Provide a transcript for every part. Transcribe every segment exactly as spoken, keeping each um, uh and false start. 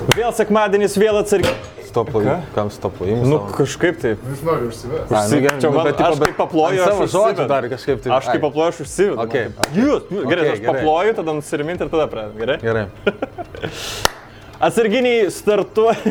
Vėl sekmadienis, vėl atsargiai. Stopu, kam stopu? Nu, kažkaip taip. Jis nori užsivesti. Užsi... Čia man, bet, aš kaip paploju, aš užsivedu. Dar kažkaip taip. Aš kaip paploju, aš užsivedu. Okay. Jūs, gerai, okay, aš paploju, tada nusiriminti ir tada pradėt. Gerai? Gerai. Atsarginiai startuoja.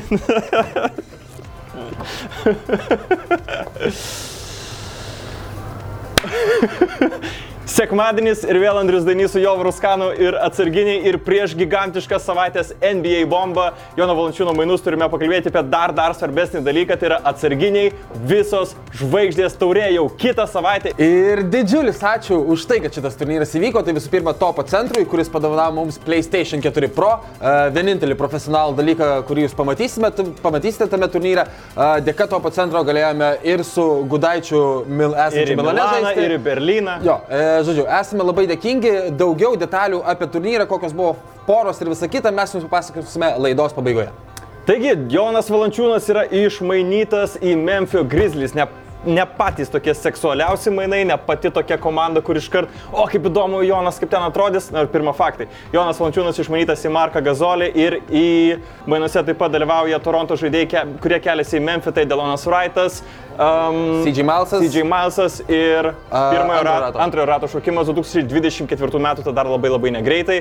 Sekmadienis ir vėl Andrius Dainys su Jovaru Skanu ir atsarginiai ir prieš gigantišką savaitės N B A bombą Jono Valančiūno mainus turime pakalbėti apie dar dar svarbesnį dalyką, tai yra atsarginiai visos žvaigždės taurė jau kitą savaitę. Ir didžiulis ačiū už tai, kad šitas turnyras įvyko, tai visų pirma Topo centrui, kuris padovanavo mums PlayStation keturi Pro, vienintelį profesionalų dalyką, kurį jūs pamatysime, pamatysite tame turnyre. Dėka Topo centro galėjome ir su Gudaičiu Mil esančiu Milane žaisti. Ir į Berlyną. Jo, žodžiu, esame labai dėkingi. Daugiau detalių apie turnyrą, kokios buvo poros ir visa kita, mes jums papasakosime laidos pabaigoje. Taigi, Jonas Valančiūnas yra išmainytas į Memphio Grizzlies. Ne, ne patys tokie seksualiausi mainai, ne pati tokia komanda, kur iškart, o kaip įdomu Jonas, kaip ten atrodys. Na ir pirma faktai. Jonas Valančiūnas išmainytas į Marką Gazolį ir į mainuose taip pat dalyvauja Toronto žaidėjai, kurie keliasi į Memphį, tai Delonas Wrightas, Um, C J Milesas. C J Milesas ir uh, pirmojo antrojo rato. antrojo rato šaukimas du tūkstančiai dvidešimt ketvirtų metų, tai dar labai labai negreitai.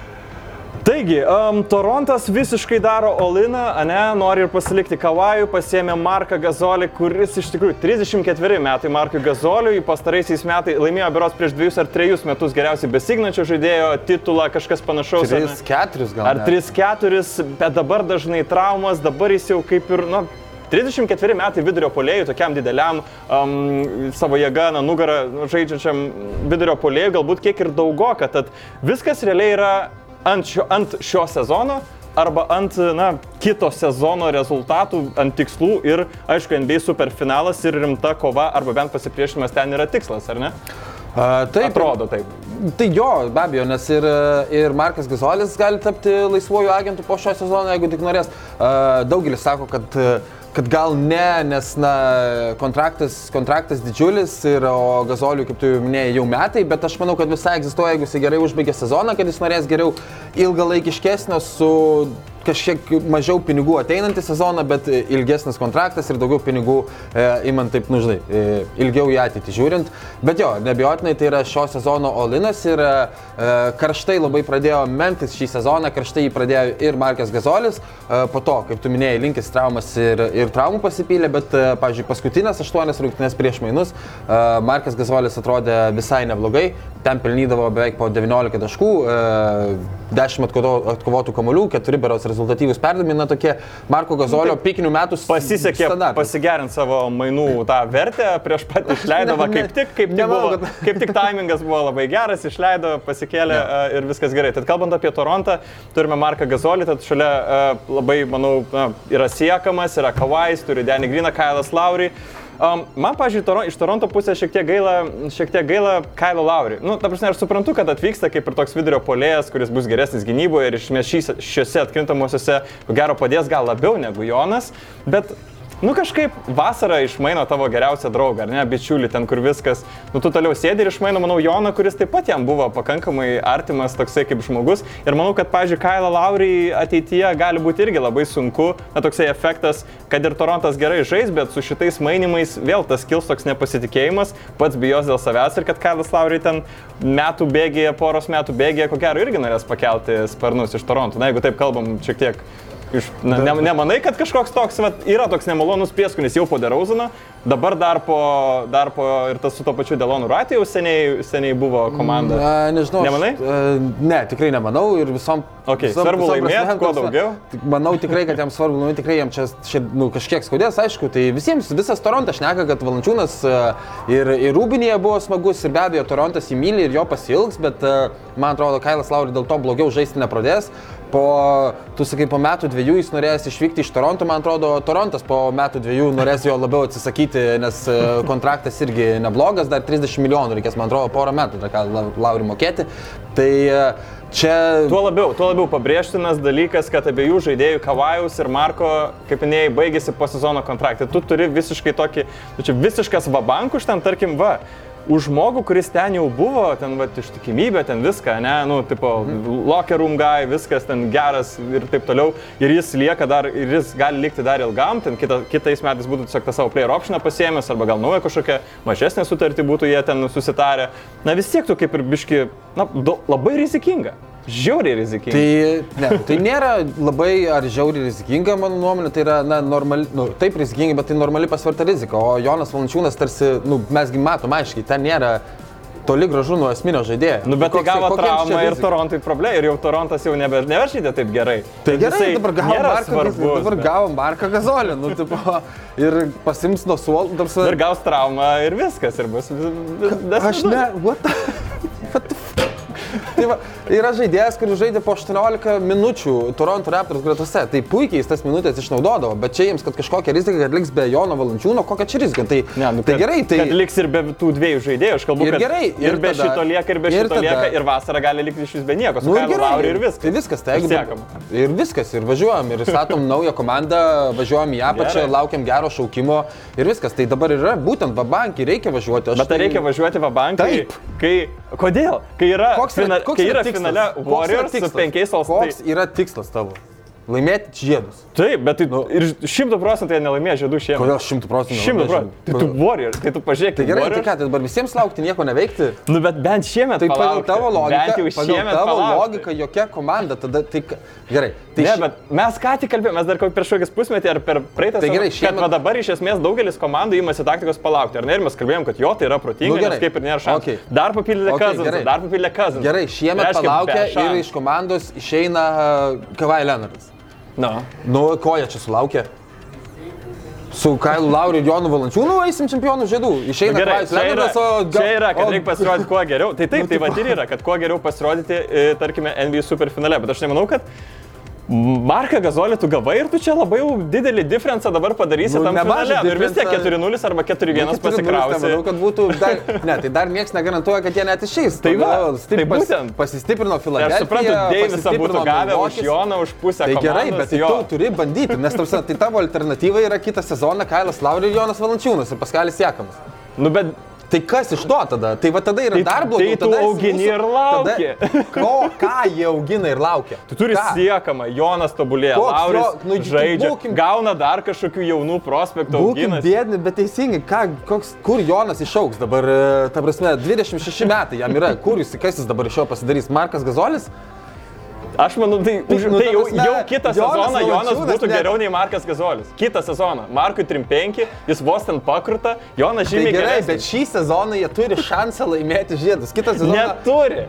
Taigi, um, Torontas visiškai daro all-iną, ane, nori ir pasilikti Kawajų, pasiėmė Marką Gazolį, kuris iš tikrųjų trisdešimt ketveri metai Markui Gazoliui, pastaraisiais metai laimėjo berods prieš dviejus ar trejus metus geriausiai besignančio žaidėjo titulą, kažkas panašaus. tris keturis gal. Ar tris keturis, bet dabar dažnai traumas, dabar jis jau kaip ir, nu, trisdešimt ketveri metai vidurio puolėjų, tokiam dideliam um, savo jėgą, na, nugarą žaidžiančiam vidurio puolėjų, galbūt kiek ir daugoka, tad viskas realiai yra ant šio, ant šio sezono arba ant, na, kito sezono rezultatų, ant tikslų ir, aišku, N B A superfinalas ir rimta kova arba bent pasipriešinimas ten yra tikslas, ar ne? Uh, taip, atrodo taip. Tai jo, be abejo, nes ir, ir Markas Gazolis gali tapti laisvuoju agentu po šio sezono, jeigu tik norės. Uh, daugelis sako, kad kad gal ne, nes na, kontraktas, kontraktas didžiulis ir o Gazoliui, kaip tu minėjai, jau metai, bet aš manau, kad visai egzistuoja, jeigu jis gerai užbaigė sezoną, kad jis norės geriau ilgalaikiškesnio su kažkiek mažiau pinigų ateinantį sezoną, bet ilgesnis kontraktas ir daugiau pinigų e, imant taip, nu žinai, e, ilgiau į ateitį žiūrint. Bet jo, neabejotinai tai yra šio sezono all-inas ir e, karštai labai pradėjo Memphis šį sezoną, karštai jį pradėjo ir Markas Gazolis, e, po to, kaip tu minėjai, linkis traumas ir, ir traumų pasipylė, bet, e, pavyzdžiui, paskutinės aštuonias rungtynes prieš mainus e, Markas Gazolis atrodė visai neblogai, ten pelnydavo beveik po devyniolika taškų, e, dešimt atkovotų kamuolių, keturi berods rezultatyvūs perdavimai, na tokie Marko Gazolio pikinių metų pasisekė standartai. Pasigerinti savo mainų tą vertę, prieš pat išleido, va, kaip tik, kaip tik, buvo, kaip tik timingas buvo labai geras, išleido, pasikėlė ja. uh, ir viskas gerai. Tad kalbant apie Torontą, turime Marką Gazolį, tad šalia uh, labai, manau, uh, yra Siekamas, yra Kawajis, turi Danny Greeną, Kylas Lowry. Um, man, pažiūrėjau, iš Toronto pusės šiek tiek gaila, šiek tiek gaila Kyle Lowry. Nu, ta prasme, aš suprantu, kad atvyksta kaip ir toks vidurio puolėjas, kuris bus geresnis gynyboje ir išmės šiuose atkrintamosiuose, ko gero, padės gal labiau negu Jonas, bet nu kažkaip vasarą išmaino tavo geriausią draugą, ar ne, bičiulį ten, kur viskas, nu tu toliau sėdi ir išmaino, manau, Joną, kuris taip pat jam buvo pakankamai artimas toksai kaip žmogus ir manau, kad, pavyzdžiui, Kyle Lowry ateityje gali būti irgi labai sunku, na toksai efektas, kad ir Torontas gerai žais, bet su šitais mainimais vėl tas kils toks nepasitikėjimas, pats bijos dėl savęs ir kad Kyle Lowry ten metų bėgėje, poros metų bėgėje, ko gero irgi norės pakelti sparnus iš Toronto, na jeigu taip kalbam šiek tiek. Iš, na, ne, nemanai, kad kažkoks toks, vat, yra toks nemalonus prieskonis jau po DeRozaną, dabar dar po, dar po ir tas su to pačiu Delonu Wrightu jau seniai, seniai buvo komanda. Na, nežinau. Nemanai? Aš, uh, ne, tikrai nemanau ir visom... Okay, visom svarbu laimėti, kuo daugiau. Manau tikrai, kad jam svarbu laimėti, tikrai jam čia, čia nu, kažkiek skaudės, aišku, tai visiems, visas Torontas šneka, kad Valančiūnas uh, ir, ir Rūbinėje buvo smagus ir be abejo Torontas jį myli ir jo pasilgs, bet uh, man atrodo, Kylas Lowry dėl to blogiau žaisti nepradės. Po, tu sakai, po metų dviejų jis norės išvykti iš Toronto, man atrodo, Torontas po metų dviejų norės jo labiau atsisakyti, nes kontraktas irgi neblogas, dar trisdešimt milijonų reikės, man atrodo, porą metų dar ką Lowry mokėti. Tai čia... Tuo labiau, tuo labiau pabrėžtinas dalykas, kad abiejų žaidėjų Kawajaus ir Marko, kaip minėjai, baigėsi po sezono kontraktai. Tu turi visiškai tokį, tu čia visiškas vabank už ten, tarkim, va. už žmogų, kuris ten jau buvo, ten va, ištikimybė, ten viską, ne, nu, tipo, mhm. locker room guy, viskas ten geras ir taip toliau, ir jis lieka dar, ir jis gali likti dar ilgam, ten kita, kitais metais būtų tiesiog tą savo player optioną pasiėmęs, arba gal naują kažkokią mažesnę sutartį būtų jie ten susitarę. Na vis tiek tu kaip ir biški, na, do, labai rizikinga. Žiauriai rizikinga. Tai, ne, tai nėra labai ar žiauriai rizikinga, mano nuomonė, tai yra, na, normali, nu, taip rizikinga, bet tai normali pasverta rizika, o Jonas Valančiūnas tarsi, nu, mesgi matom aiškiai, ten nėra toli gražu nuo esminio žaidėjo. Nu, bet tai gavo traumą ir Torontui problema, ir jau Torontas jau nebe, nebežaidė taip gerai. Tai gerai, dabar gavo Marką, dabar bet... gavo Marką Gazolį, nu, tipo, ir pasims nuo suolų. Tarsi... Ir gaus traumą ir viskas, ir bus... Aš ne, what the... What the... Tai va, yra žaidėjas, kuris žaidė po aštuoniolika minučių Toronto Raptors gretose. Tai puikiai jis tas minutės išnaudodavo, bet čia jiems, kad kažkokia rizika, kad liks be Jono Valančiūno, kokia čia rizika. Tai, ne, nu, tai kad, gerai, tai... Kad liks ir be tų dviejų žaidėjų, aš kalbu, ir kad gerai, ir, ir be tada, šito lieka, ir be ir šito tada, lieka, ir vasarą gali likti iš vis be nieko, su nu, Kailu Lauriu ir viskas. Tai viskas, tai jeigu... Ir viskas, ir važiuojam, ir statom naują komandą, važiuojam į apačią, laukiam gero šaukimo, ir viskas. Tai dabar yra būtent vabankį, reikia važiuoti. Bet tai reikia važiuoti vabankį, kai... Kodėl? Kai yra, koks fina, koks kai yra tikslas? finale Warriors su penkiais All-Star. Koks yra tikslas tavo? Laimėti žiedus. Taip, bet tai, nu, ir šimtų procentų jie nelaimėjo žiedų šiemet. Kodėl šimtų procentų? Šimtų procentų. Tai tu Warriors, tai tu pažiūrėk. Tai gerai, tai ką, tai dabar visiems laukti, nieko neveikti? Nu, bet bent šiemet tai palaukti. Tai pagal tavo logiką, pagal tavo palaukti. logiką, jokia komanda, tada tai... Gerai. Tai ne, ši... bet mes ką tik kalbėjome, mes dar prieš kokį pusmetį ar per praeitą tai gerai, šiemet... kad dabar iš esmės daugelis komandų imasi taktikos palaukti. Ar ne, ir mes kalbėjom, kad jo, tai yra protinga, nu, nes kaip ir nėra šansų. Okay. Dar papildė okay, Cousins, dar papildė Cousins. Gerai, šiemet reiškia, palaukia ir iš komandos išeina Kawhi Leonardas. No. Nu, ko jie čia sulaukė? Su Kailu Lauriu ir Jonu Valančiūnu eisim čempionų žiedų. Išeina nu, Kawhi Leonardas, o... Čia yra, kad o... reikia pasirodyti kuo geriau. Tai taip, tai va ir yra, kad kuo geriau pasirodyti, tarkime, N B A superfinale. Bet aš nemanau, kad Marką Gazolį tu gavai ir tu čia labai jau didelį diferenciją dabar padarysi nu, tam finale. Ir vis tiek keturi nulis arba keturi vienas pasikrausi. Manau, kad būtų dar... Ne, tai dar niekas negarantuoja, kad jie net išeis. Tai va, tai būtent. Pasistiprino Filadelfija. Aš suprantu, Deivisą būtų gavę už Joną, už pusę komandos. Tai gerai, bet tu turi bandyti, nes tarsi, tai tavo alternatyva yra kitą sezoną Kailas Lauriu ir Jonas Valančiūnas ir Paskalis Siakamas. Nu, bet... Tai kas iš to tada? Tai va tada yra tai, dar blogiau. Tai tu augini mūsų, ir lauki. Tada, ko, ką jie augina ir laukia? Tu turi ką? Siekamą, Jonas tobulėja, Lauris nu, žaidžia, būkim, gauna dar kažkokių jaunų prospektų auginas. Būkim biedni, bet teisingai, ką, koks, kur Jonas išaugs dabar, ta prasme, dvidešimt šeši metai jam yra, kur jis, kas jis dabar iš jo pasidarys, Markas Gazolis? Aš manau, tai, už, nu, tai jau, jau kitą sezoną Jonas būtų ne... geriau nei Markas Gazolis. Kitą sezoną. Markui trim penki, jis vos ten pakruta, Jonas žymiai tai gerai, geresnis. Bet šį sezoną jie turi šansą laimėti žiedus. Kitą sezoną... Neturi.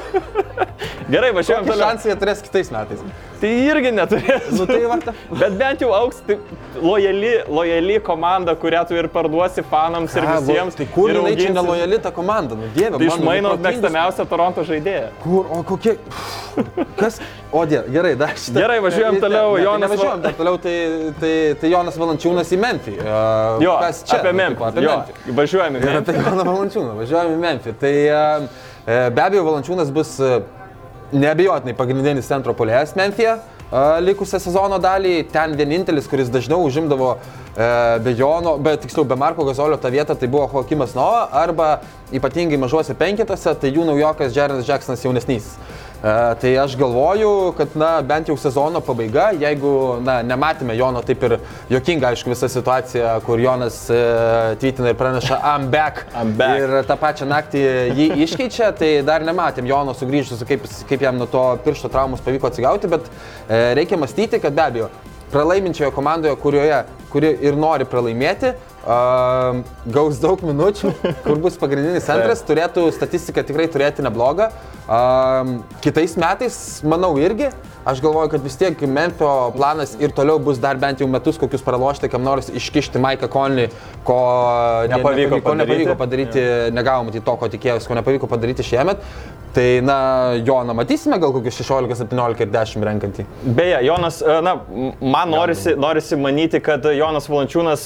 Gerai, važiuojam toliau. Šansą jie turės kitais metais. Tai irgi neturės. Nu, tai varta. Bet bent jau augs tai lojali, lojali komanda, kurią tu ir parduosi fanams ir visiems. Tai kur jinai čia nelojali ta komanda? Nu, dieve, tai išmaino mėgstamiausią Toronto žaidėją. Kur, o kokie... Kas? O dieve, gerai, dar šitą... Gerai, važiuojam toliau. Ne, Jonas... tai važiuojam dar toliau, tai, tai, tai Jonas Valančiūnas į Memphį. Uh, jo, kas čia? Apie Memphį. Apie jo, Memphį. Važiuojam į Memphį. Apie Joną Valančiūną, važiuojam į Memphį. Tai uh, be abejo, Valančiūnas bus uh, neabejotinai pagrindinis centro puolėjas Memphyje. Likusią sezono dalį, ten vienintelis, kuris dažniau užimdavo e, be Jono, bet tiksliau be Marko Gazolio tą vietą, tai buvo Joakimas Noah, arba ypatingai mažuose penketuose, tai jų naujokas Jarenas Jacksonas jaunesnysis. E, tai aš galvoju, kad na, bent jau sezono pabaiga, jeigu na, nematėme Jono, taip ir juokinga, aišku, visa situacija, kur Jonas e, tweetina ir praneša I'm back, I'm back ir tą pačią naktį jį iškeičia, tai dar nematėm Jono sugrįžus, kaip, kaip jam nuo to piršto traumos pavyko atsigauti, bet e, reikia mąstyti, kad be abejo, pralaiminčioje komandoje, kurioje, kuri ir nori pralaimėti, uh, gaus daug minučių, kur bus pagrindinis centras, turėtų statistiką tikrai turėti neblogą. Uh, kitais metais, manau, irgi. Aš galvoju, kad vis tiek Memphio planas ir toliau bus dar bent jau metus kokius pralošti, kam nors iškišti Maiką Conley, ko nepavyko, nepavyko, padaryti. nepavyko padaryti, ja. Negavom matyti to, ko tikėjausi, ko nepavyko padaryti šiemet. Tai, na, Joną matysime gal kokius šešiolika, septyniolika ir dešimt renkantį. Beje, Jonas, na, man norisi, norisi manyti, kad Jonas Valančiūnas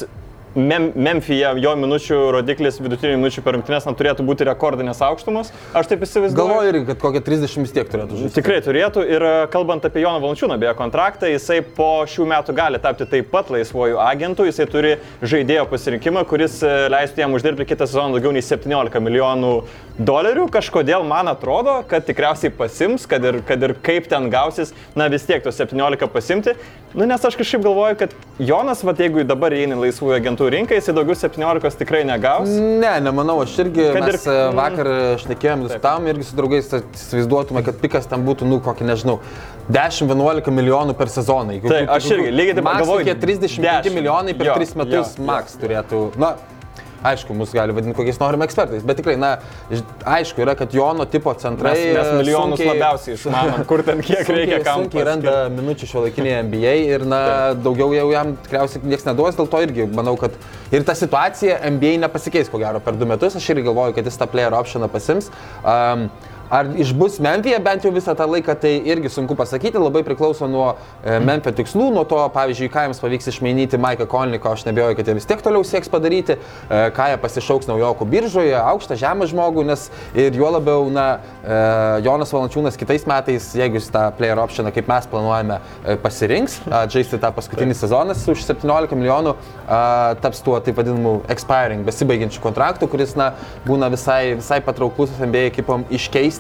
Mem Memphije jo minučių rodiklis vidutinių minučių per rungtynes turėtų būti rekordinės aukštumos. Aš taip įsivaizduoju. Galvoju irgi, kad kokie trisdešimt vis tiek turėtų žaisti. Tikrai turėtų ir kalbant apie Joną Valančiūną, beje, kontraktą, jisai po šių metų gali tapti taip pat laisvuoju agentu, jisai turi žaidėjo pasirinkimą, kuris leistų jam uždirbti kitą sezoną daugiau nei septyniolika milijonų dolerių. Kažkodėl man atrodo, kad tikriausiai pasims, kad ir, kad ir kaip ten gausis, na vis tiek tos septyniolika pasimti. Nu, nes aš kažkaip galvoju, kad Jonas, va, jeigu dabar įeina laisvųjų agentų rinką, jisai daugiau septyniolikos tikrai negaus. Ne, nemanau, aš irgi, kad mes ir... vakar šnekėjom, diskutavom irgi su draugais, įsivaizduotume, kad pikas ten būtų, nu, kokį, nežinau, dešimt vienuolika milijonų per sezoną. Taip, tu, aš irgi lygiai taip pat galvoju. Max trisdešimt penki milijonai per jo, tris metus, jo, max jo. Turėtų. Na, aišku, mus gali vadinti kokiais norime ekspertais, bet tikrai, na, aišku, yra, kad Jono tipo centrai... Mes, mes milijonus sunkiai, labiausiai išmanom, kur ten kiek sunkiai, reikia kam. Sunkiai randa minučių šiuolaikinėje N B A ir, na, taip. Daugiau jau jam tikriausiai nieks neduos, dėl to irgi manau, kad ir ta situacija N B A nepasikeis, ko gero, per du metus. Aš irgi galvoju, kad jis tą player optioną pasims. Um, Ar išbus Memphije bent jau visą tą laiką, tai irgi sunku pasakyti, labai priklauso nuo e, Memphio tikslų, nuo to, pavyzdžiui, ką jiems pavyks išmainyti Maiką Konlį, aš nebijoju, kad jie vis tiek toliau sieks padaryti, e, ką jie pasišauks naujokų biržoje, aukštą žemą žmogų, nes ir juo labiau, na, e, Jonas Valančiūnas kitais metais, jeigu jis tą player optioną, kaip mes planuojame, e, pasirinks, žaisti tą paskutinį sezoną už septyniolika milijonų, a, taps tuo taip vadinamu expiring, besibaigiančių kontraktų, kuris, na, būna visai, visai patrauklus N B A ekipom iškeisti.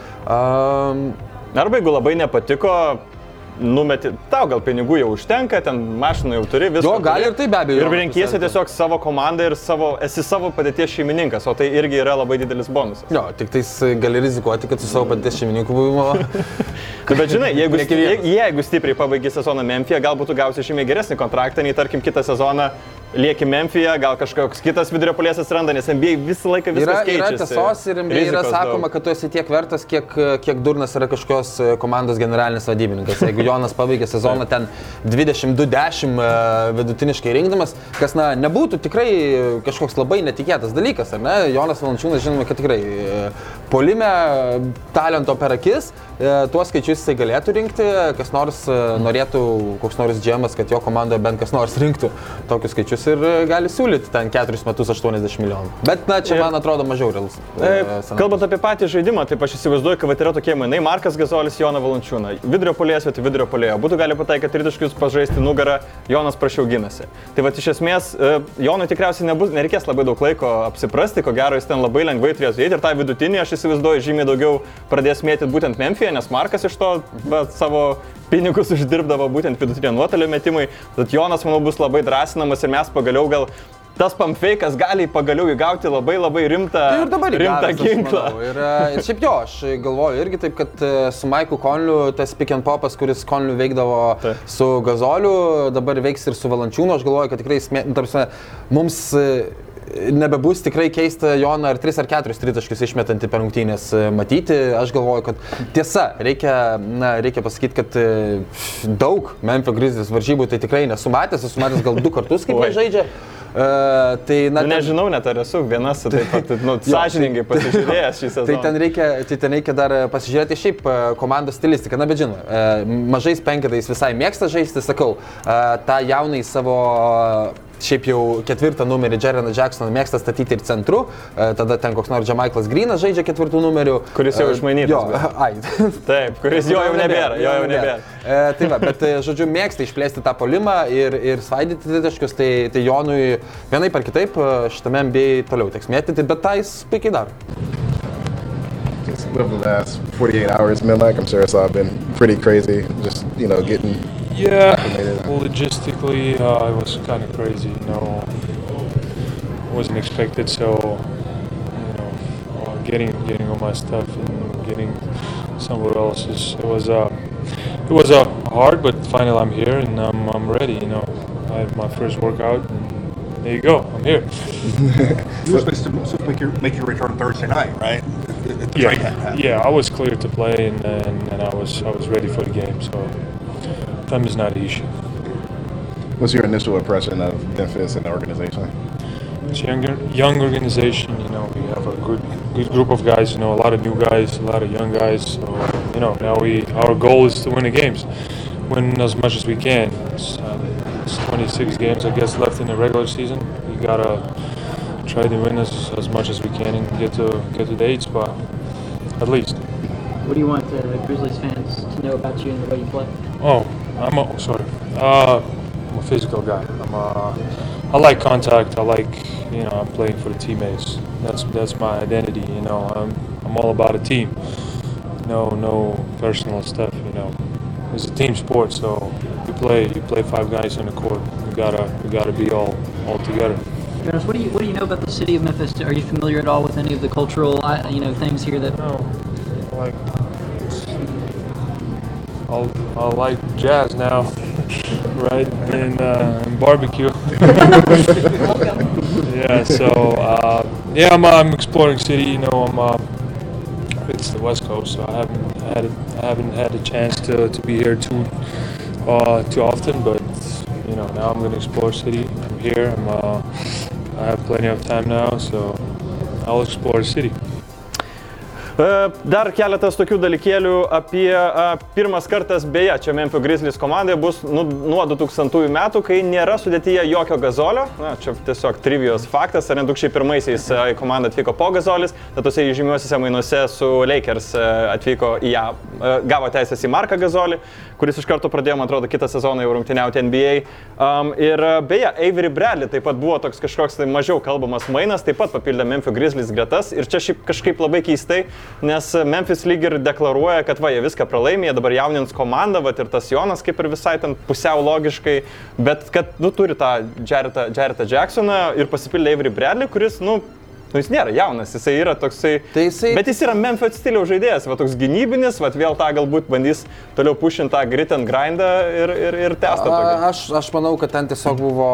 Um, Arba jeigu labai nepatiko, numeti, tau gal pinigų jau užtenka, ten mašiną jau turi, viską. Jo, gali ir tai be abejo. Ir renkiesi tiesiog savo komandą ir savo, esi savo padėties šeimininkas, o tai irgi yra labai didelis bonusas. Jo, tik tais gali rizikuoti, kad su savo padėties šeimininku buvimo. Bet žinai, jeigu, je, jeigu stipriai pabaigi sezoną Memphije, galbūt tu gausi žymiai geresnį kontraktą, nei tarkim kitą sezoną lieki Memphije, gal kažkoks kitas vidurio puolėjas atsiranda, nes N B A visą laiką viskas yra, keičiasi. Yra tiesos ir N B A yra sakoma, kad tu esi tiek vertas, kiek, kiek durnas yra kažkokios komandos generalinis vadybininkas. Jeigu Jonas pabaigė sezoną ten dvidešimt du dešimt vidutiniškai rinkdamas, kas, na, nebūtų tikrai kažkoks labai netikėtas dalykas, ar ne? Jonas Valančiūnas, žinoma, kad tikrai puolime talento per akis, tuos skaičius jisai galėtų rinkti, kas nors norėtų, koks nors džemas, kad jo komandoje bent kas nors rinktų tokius skaičius ir gali siūlyti ten keturis metus aštuoniasdešimt milijonų. Bet, na, čia ir, man atrodo mažiau realus. E, kalbant apie patį žaidimą, taip aš įsivaizduoju, kad yra tokie mainai Markas Gazolis, Joną Valančiūną. Vidurio puolėjas vietoj vidurio puolėjo. Būtų gali pataikyti tritaškius, pažaisti nugarą, Jonas prašiau ginasi. Tai va, iš esmės, Jonui tikriausiai nebus, nereikės labai daug laiko apsiprasti, ko gero jis ten labai lengvai turės žaisti ir tą vidutinį, aš įsivaizduoju, žymiai daugiau pradės mėtyti būtent Memphije, nes Markas iš to va, savo pinigus uždirbdavo būtent vidutinio nuotolio metimai. Tad Jonas, manau, bus labai drąsinamas ir mes pagaliau gal tas pamfeikas gali pagaliau įgauti labai labai rimtą, tai rimtą ginklą. Ir, ir šiaip jo, aš galvoju irgi taip, kad su Maiku Konliu tas pick and popas, kuris Konliu veikdavo tai. Su Gazoliu, dabar veiks ir su Valančiūnu. Aš galvoju, kad tikrai tarpsime, mums nebebus tikrai keista Joną ar tris ar keturis tritaškius išmetantį per rungtynės matyti. Aš galvoju, kad tiesa, reikia, na, reikia pasakyti, kad daug Memphio Grizzlies varžybų tai tikrai nesu matęs, esu matęs gal du kartus, kaip jie žaidžia. Uh, tai, na, nu, nežinau, net ar esu vienas, taip pat, nu, sąžiningai pasižiūrėjęs šį sezoną. Tai ten reikia, tai ten reikia dar pasižiūrėti šiaip komandos stilistiką, na, bet žinoma, uh, mažais penketais visai mėgsta žaisti, sakau, uh, tą jaunai savo šiaip jau ketvirtą numerį Jareną Jacksoną mėgsta statyti ir centru, tada ten koks nors Jamaiklas Greenas žaidžia ketvirtų numerių. Kuris jau išmainytas. Jo, ai. Taip, kuris jo jau nebėra, jo jau nebėra. E, tai va, bet, žodžiu, mėgsta išplėsti tą puolimą ir, ir svaidyti tritaškius, tai, tai Jonui vienaip ar kitaip šitame N B A toliau teks mėtyti, bet tą jis puikiai daro. Just what the last forty-eight hours been like? I'm sure it's all been pretty crazy, just, you know, getting... Yeah, well, logistically, uh, it was kind of crazy, you know, wasn't expected, so, you know, uh, getting getting all my stuff and getting somewhere else, is, it was, uh, it was uh, hard, but finally I'm here and I'm, I'm ready, you know, I had my first workout, and there you go, I'm here. You were supposed to, supposed to make, your, make your return Thursday night, right? Yeah, yeah, I was clear to play and, and, and I was I was ready for the game, so time is not an issue. What's your initial impression of Memphis and the organization? It's a younger, young organization, you know, we have a good good group of guys, you know, a lot of new guys, a lot of young guys, so, you know, now we, our goal is to win the games, win as much as we can. It's, uh, it's twenty-six games, I guess, left in the regular season. We gotta try to win as, as much as we can and get to get to the eight spot, at least. What do you want uh, Grizzlies fans to know about you and the way you play? Oh, I'm a, sorry. Uh, I'm a physical guy. I'm a, I like contact. I like, you know, I'm playing for the teammates. That's that's my identity. You know, I'm I'm all about a team. No no personal stuff. You know, it's a team sport. So you play you play five guys on the court. We gotta we gotta be all all together. Jonas, what do you what do you know about the city of Memphis? Are you familiar at all with any of the cultural uh, you know things here that? No, like I'll I like jazz now, right? And, uh, and barbecue. yeah. So uh, yeah, I'm I'm exploring city. You know, I'm uh, it's the West Coast, so I haven't had I haven't had a chance to, to be here too uh, too often. But you know, now I'm gonna explore city. I'm here. I'm uh, I have plenty of time now, so I'll explore the city. Dar keletas tokių dalykėlių apie a, pirmas kartas, beje, čia Memphis Grizzlies komandai bus nu, nuo du tūkstantųjų metų, kai nėra sudėtyje jokio Gazolio. Na, čia tiesiog trivijos faktas, ar ne, du tūkstančiai pirmaisiais į komandą atvyko po Gazolis, tad tose įžymiuosiuose mainuose su Lakers atvyko į ją, gavo teisės į Marką Gazolį, kuris iš karto pradėjo, man atrodo, kitą sezoną jau rungtyniauti N B A. Um, ir beje, Avery Bradley taip pat buvo toks kažkoks tai mažiau kalbamas mainas, taip pat papildė Memphis Grizzlies gretas ir čia šiaip kažkaip labai keistai, nes Memphis lyg ir deklaruoja, kad va, jie viską pralaimė, jie dabar jaunins komandą, va, ir tas Jonas kaip ir visai ten pusiau logiškai, bet kad, nu, turi tą Jarrettą, Jarrettą Jacksoną ir pasipildė Avery Bradley, kuris, nu, Nu, jis nėra jaunas, jisai yra toksai, tai jisai... bet jis yra Memphis stiliaus žaidėjas, va, toks gynybinis, va, vėl tą galbūt bandys toliau pušinti tą grit and grindą ir, ir, ir testą tokį. Aš, aš manau, kad ten tiesiog buvo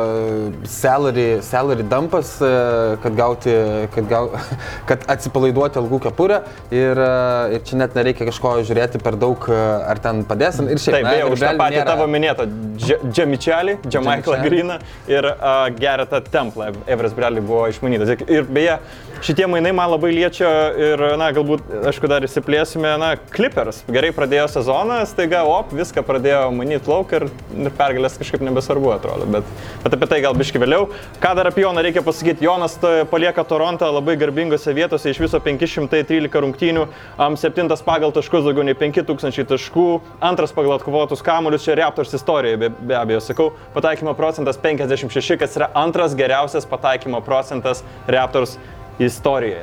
salary, salary dumpas, kad gauti, kad, gau, kad atsipalaiduoti algų kepurę ir, ir čia net nereikia kažko žiūrėti per daug, ar ten padės. Ir šiaip, taip, beje, už tą patį nėra... tavo minėtą Džemičelį, Džemaiklą Greeną ir uh, Garrettą Templą. Avery Bradley buvo išmanytas. Ir beje, šitie mainai man labai liečia ir, na, galbūt, aišku, dar įsiplėsime, na, Clippers. Gerai pradėjo sezoną, staiga, op, viską pradėjo manyti lauk ir, ir pergalės kažkaip nebesvarbu, atrodo, bet, bet apie tai gal biški vėliau. Ką dar apie Joną reikia pasakyti? Jonas palieka Torontą labai garbingose vietose, iš viso penki šimtai trylika rungtynių, septintas pagal taškus, daugiau nei penki tūkstančiai taškų, antras pagal atkovotus kamuolius, čia Raptors istorijoje, be, be abejo, sakau, pataikymo procentas penkiasdešimt šeši, kas yra antras geriausias pataikymo procentas Raptors istorijoje.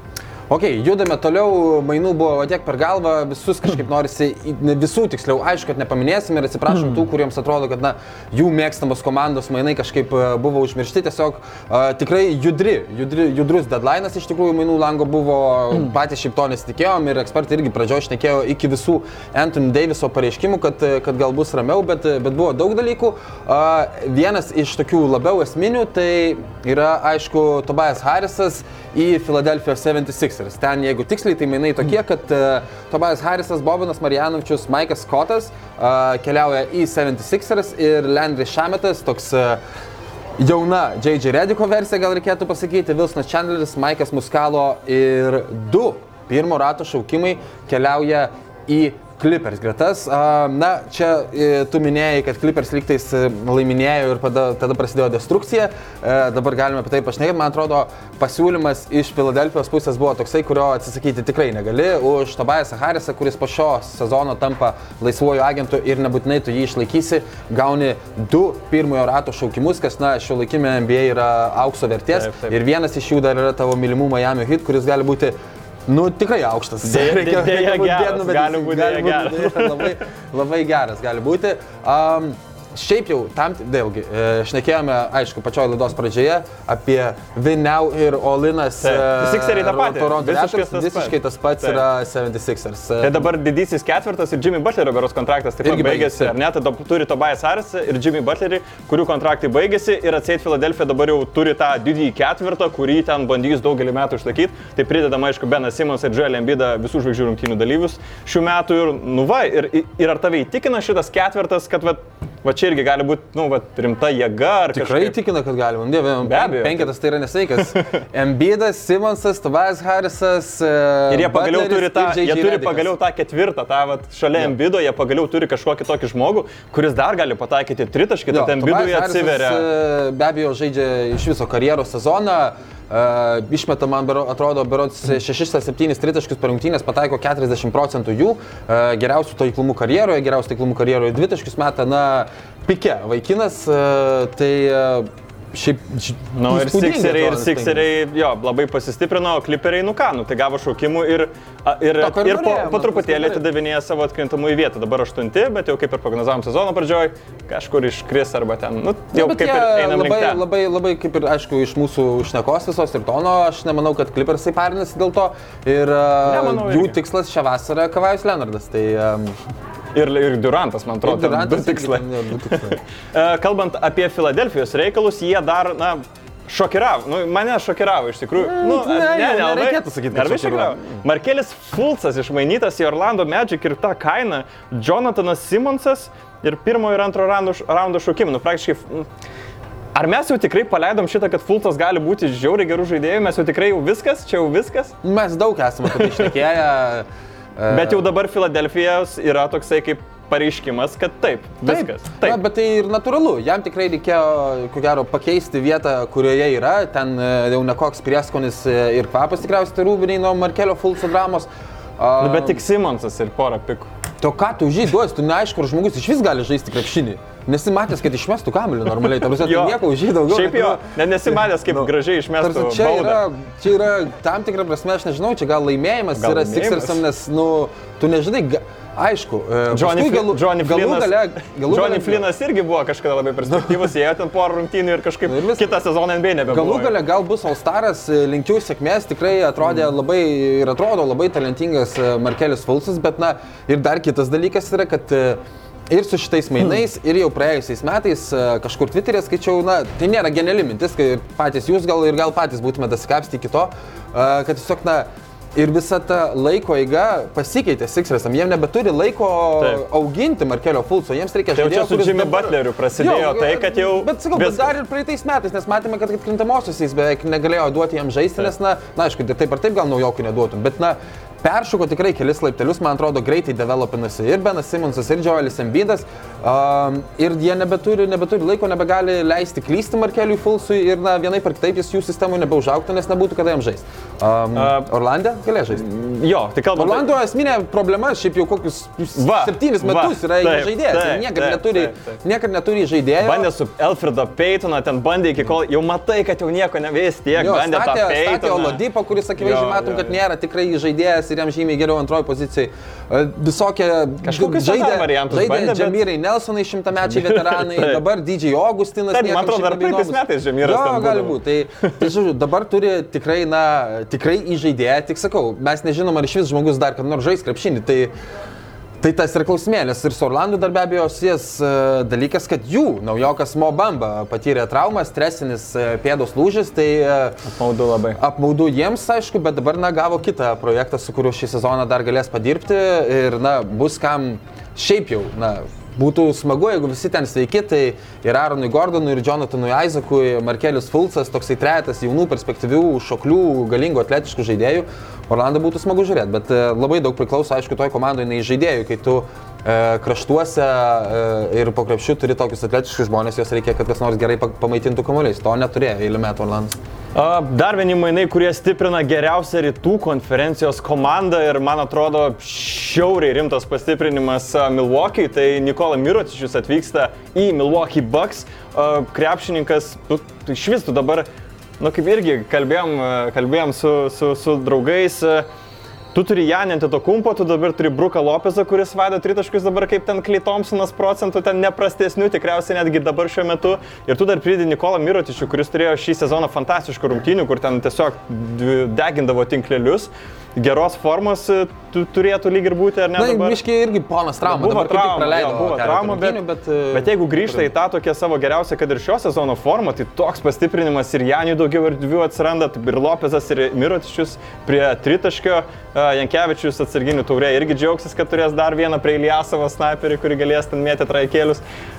Ok, judame toliau, mainų buvo tiek per galvą, visus kažkaip norisi, visų tiksliau, aišku, kad nepaminėsim ir atsiprašom mm. tų, kuriems atrodo, kad na, jų mėgstamos komandos mainai kažkaip buvo užmiršti, tiesiog uh, tikrai judri, judri, judrus deadline'as iš tikrųjų mainų lango buvo, mm. patys šiaip to nesitikėjom ir ekspertai irgi pradžioje šnekėjo iki visų Anthony Daviso pareiškimų, kad, kad gal bus ramiau, bet, bet buvo daug dalykų. Uh, vienas iš tokių labiau esminių tai yra, aišku, Tobias Harrisas į Philadelphia seventy-sixers. Ten, jeigu tiksliai, tai mainai tokie, kad uh, Tobias Harrisas, Bobanas Marjanovičius, Maikas Scottas uh, keliauja į seventy-sixers ir Landry Shametas, toks uh, jauna J J Rediko versija, gal reikėtų pasakyti, Wilsonas Chandleris, Maikas Muscalo ir du pirmo rato šaukimai keliauja į Clippers gretas. Na, čia tu minėjai, kad Clippers lygtais laiminėjo ir pada, tada prasidėjo destrukcija. Dabar galime apie tai pašnekėti. Man atrodo, pasiūlymas iš Filadelfijos pusės buvo toksai, kurio atsisakyti tikrai negali. Už Tobiasą Harrisą, kuris po šio sezono tampa laisvuoju agentu ir nebūtinai tu jį išlaikysi, gauni du pirmojo rato šaukimus, kas, na, šiuolaikiniame N B A yra aukso vertės. Taip, taip. Ir vienas iš jų dar yra tavo mylimų Miami Heat, kuris gali būti nu, tikrai aukštas. Dėja, dėja geras, gali būti dėja geras. Labai, labai geras gali būti. Um, Šiaip jau, tam, vėlgi, šnekėjome, aišku, pačioje laidos pradžioje apie Win Now ir All-Inas Sixeriai tą patį. Toronto Raptors, visiškai tas pats yra seventy-sixers. Tai dabar didysis ketvirtas ir Jimmy Butlerio beros kontraktas taip pat baigėsi, ar ne? Tai turi Tobias Harris ir Jimmy Butlerį, kurių kontraktai baigėsi ir atseit Philadelphia dabar jau turi tą didįjį ketvirtą, kurį ten bandys daugelį metų išlaikyti. Tai pridedama, aišku, Benas Simmons ir Joel Embiidą, visų žvaigždžių rungtynių dalyvius šių metų ir, nu va, ir, ir ar tave įtikina šitas ketvirtas, kad va, va čia irgi gali būti, nu, va, rimta jėga ar kažkas. Tikrai tikina, kad galima. Dieve, Be abejo. Penketas tai yra nesveikas. Embiidas, Simmonsas, Tobias Harrisas. Ir jie pagaliau Butleris turi tą, ir J J jie turi Redikas. pagaliau tą ketvirtą, tą vat, šalia Jo. Embiido, jie pagaliau turi kažkokį tokį žmogų, kuris dar gali pataikyti tritaškį, Jo, tad Embiidui Tobias atsiveria. Harrisas, be abejo, žaidžia iš viso karjeros sezoną. Uh, išmeta man, bero, atrodo, berods šešis ar septynis tritaškius per rungtynes, pataiko keturiasdešimt procentų jų. Uh, geriausių taiklumų karjeroje, geriausių taiklumų karjeroje dvitaškius meta, na, pike vaikinas. Uh, tai uh, šiaip... Nu, ir Sixeriai, ir Sixeriai, jo, labai pasistiprino, o Clipperiai, nu ką, nu, tai gavo šaukimų ir, ir, To, ir ir po, norėjo, po truputėlį man atidavinėja savo atkrintamų į vietą. Dabar aštunti, bet jau kaip ir prognozavom sezono pradžioj, kažkur iškris arba ten, nu, jau nu, kaip ir einam labai, link ten. labai, labai, kaip ir, aišku, iš mūsų šnekos visos ir tono, aš nemanau, kad Clippersai parinasi dėl to. Ir Nemanau jų irgi. tikslas šią vasarą Kavajus Leonardas. Tai, um, Ir, ir Durantas, man atrodo, ten du tikslai. Kalbant apie Filadelfijos reikalus, jie dar, na, šokiravo, nu, mane šokiravo iš tikrųjų. Nu, ne, ne, ne, nelabai. nereikėtų sakyti, kad Nelabai šokiravo. šokiravo. Markelis Fultzas išmainytas į Orlando Magic ir ta kaina, Jonathanas Simmonsas ir pirmo ir antro raundo, raundo šaukimų. Nu, praktiškai... Ar mes jau tikrai paleidom šitą, kad Fultzas gali būti žiauriai gerų žaidėjų? Mes jau tikrai jau viskas, čia jau viskas? Mes daug esame apie tai šnekėję. Bet jau dabar Filadelfijos yra toksai kaip pareiškimas, kad taip, viskas. Taip, Taip. Na, bet tai ir natūralu. Jam tikrai reikėjo, ko gero, pakeisti vietą, kurioje yra. Ten e, jau nekoks prieskonis e, ir kvapas tikriausiai tai rūbiniai nuo Markelio Fultzo dramos. Nu, bet tik Simmonsas ir porą pikų. To ką tu už jį duosi, tu neaišku, ar žmogus iš vis gali žaisti krepšinį. Nesimatęs, kad išmestų kamuolį normaliai, tarsi tu nieko už jį daugiau. Šiaip jo, net nesimatęs, kaip nu, gražiai išmestų tarsi čia baudą. yra, čia yra tam tikra prasme, aš nežinau, čia gal laimėjimas Gal yra laimėjimas? Sixersam, nes, nu, tu nežinai, ga, aišku, e, Johnny, paskui galų, Johnny galų Flynnas, gale, galų Johnny gale, Flynnas irgi buvo kažkada labai perspektyvus, jie ten porą rungtynių ir kažkaip Nu ir viskas. kitą sezoną N B A nebebuvo. galų gale gal bus All-Staras, linkiu sėkmės, tikrai atrodė labai ir atrodo labai talentingas e, Markelis Fultzas, bet na ir dar kitas dalykas yra, kad e, ir su šitais mainais, ir jau praėjusiais metais e, kažkur Twitter'e skaičiau, na, tai nėra geniali mintis, kai patys jūs gal ir gal patys būtume dasikapsti iki to, e, kad tiesiog, na, ir visa ta laiko eiga pasikeitė Sixersam, jiem nebeturi laiko Taip. auginti Markelio Fultzo, jiems reikia Tai jau čia žaidėjo, su kuris Jimmy dabar- Butleriu prasidėjo Jo, tai, kad jau Bet sakau, bet viskas. dar ir praeitais metais, nes matėme, kad atkrintamosios jis beveik negalėjo duoti jam žaisti, nes, na, na, aišku, taip ar taip gal naujokų neduotum, bet, na, peršuko tikrai kelis laiptelius, man atrodo, greitai developinasi ir Benas Simmonsas, ir Joelis Embiidas, um, ir jie nebeturi, nebeturi laiko, nebegali leisti klysti Markeliui Fultzui ir, na, vienaip ar kitaip jis jų sistemų nebeužaugtų, nes nebūtų kada jam žaisti. Um, Uh, Orlande galėjo žaisti. Jo, tai kalbant. Orlando esminė problema šiaip jau kokius Va, septynis va, metus yra taip, žaidėjas. taip, Niekad taip, neturi, taip, taip. niekad neturi žaidėjo. Bandė su Elfredo Paytoną, ten bandė iki kol, jau matai, kad jau nieko neveis tiek, Jo, bandė tą statė, statė Paytoną. Oladipo, kuris akivaizdžiai Jo, matom, jo, kad jo. nėra tikrai žaidėjas ir jam žymiai geriau antroji pozicijai. E, Visokie Kažkokius žaidė, dar variantus bandė, žaidė bet- Džamirai Nelsonai, šimtamečiai veteranai, Taip. dabar D J Augustinas. Taip, man niekam atrodo, šiaip dar labai praeitais įdomus. metais Džamiras Jo, ten gali būdavo. būti. Tai, tai žodžiu, dabar turi tikrai, na, tikrai įžaidėją, tik sakau, mes nežinom, ar iš vis žmogus dar kad nors žais krepšinį. Tai, Tai tas ir klausimėlis. Ir su Orlandu dar be abejo sijas uh, dalykas, kad jų naujokas Mo Bamba patyrė traumą, stresinis uh, pėdos lūžis, tai uh, Apmaudu labai. apmaudu jiems, aišku, bet dabar na, gavo kitą projektą, su kuriuo šį sezoną dar galės padirbti ir na, bus kam šiaip jau, na, būtų smagu, jeigu visi ten sveiki, tai ir Aaronui Gordonui, ir Jonathanui Isaacui, Markelis Fultzas, toksai trejetas jaunų, perspektyvių, šoklių, galingų, atletiškų žaidėjų. Orlandą būtų smagu žiūrėti, bet e, labai daug priklauso, aišku, toj komandai nei žaidėjų, kai tu e, kraštuose e, ir po krepšių turi tokius atletiškus žmonės, jos reikia, kad kas nors gerai pa- pamaitintų kamuoliais. To neturėjo eilę metų Orlandas. A, Dar vieni mainai, kurie stiprina geriausią rytų konferencijos komandą ir man atrodo šiauriai rimtas pastiprinimas a, Milwaukee, tai Nikola Mirotičius atvyksta į Milwaukee Bucks, a, krepšininkas, tu, tu iš vis tu dabar, nu kaip irgi kalbėjom, a, kalbėjom su, su, su draugais, a, tu turi Janį Antetokounmpo, tu dabar turi Bruką Lopezą, kuris vado tritaškius dabar kaip ten Klay Thompsonas procentų, ten neprastesnių, tikriausiai netgi dabar šiuo metu. Ir tu dar pridedi Nikolą Mirotičių, kuris turėjo šį sezoną fantastiškų rungtynių, kur ten tiesiog degindavo tinklelius. Geros formos tu, turėtų lyg ir būti, ar ne? Na, dabar? miškiai irgi ponas trauma, Buvo dabar kaip tik trauma, praleido jo, buvo keletą trauma, bet, rungtynių, bet, e, bet jeigu grįžta į tą tokią savo geriausią, kad ir šio sezono formą, tai toks pastiprinimas ir Janiui daugiau erdvių atsiranda, ir Lopezas, ir Mirotičius prie tritaškio, Jankevičius atsarginių taurė irgi džiaugsis, kad turės dar vieną prie Iliasovo sniperį, kurį galės ten mėtyti traikėlius.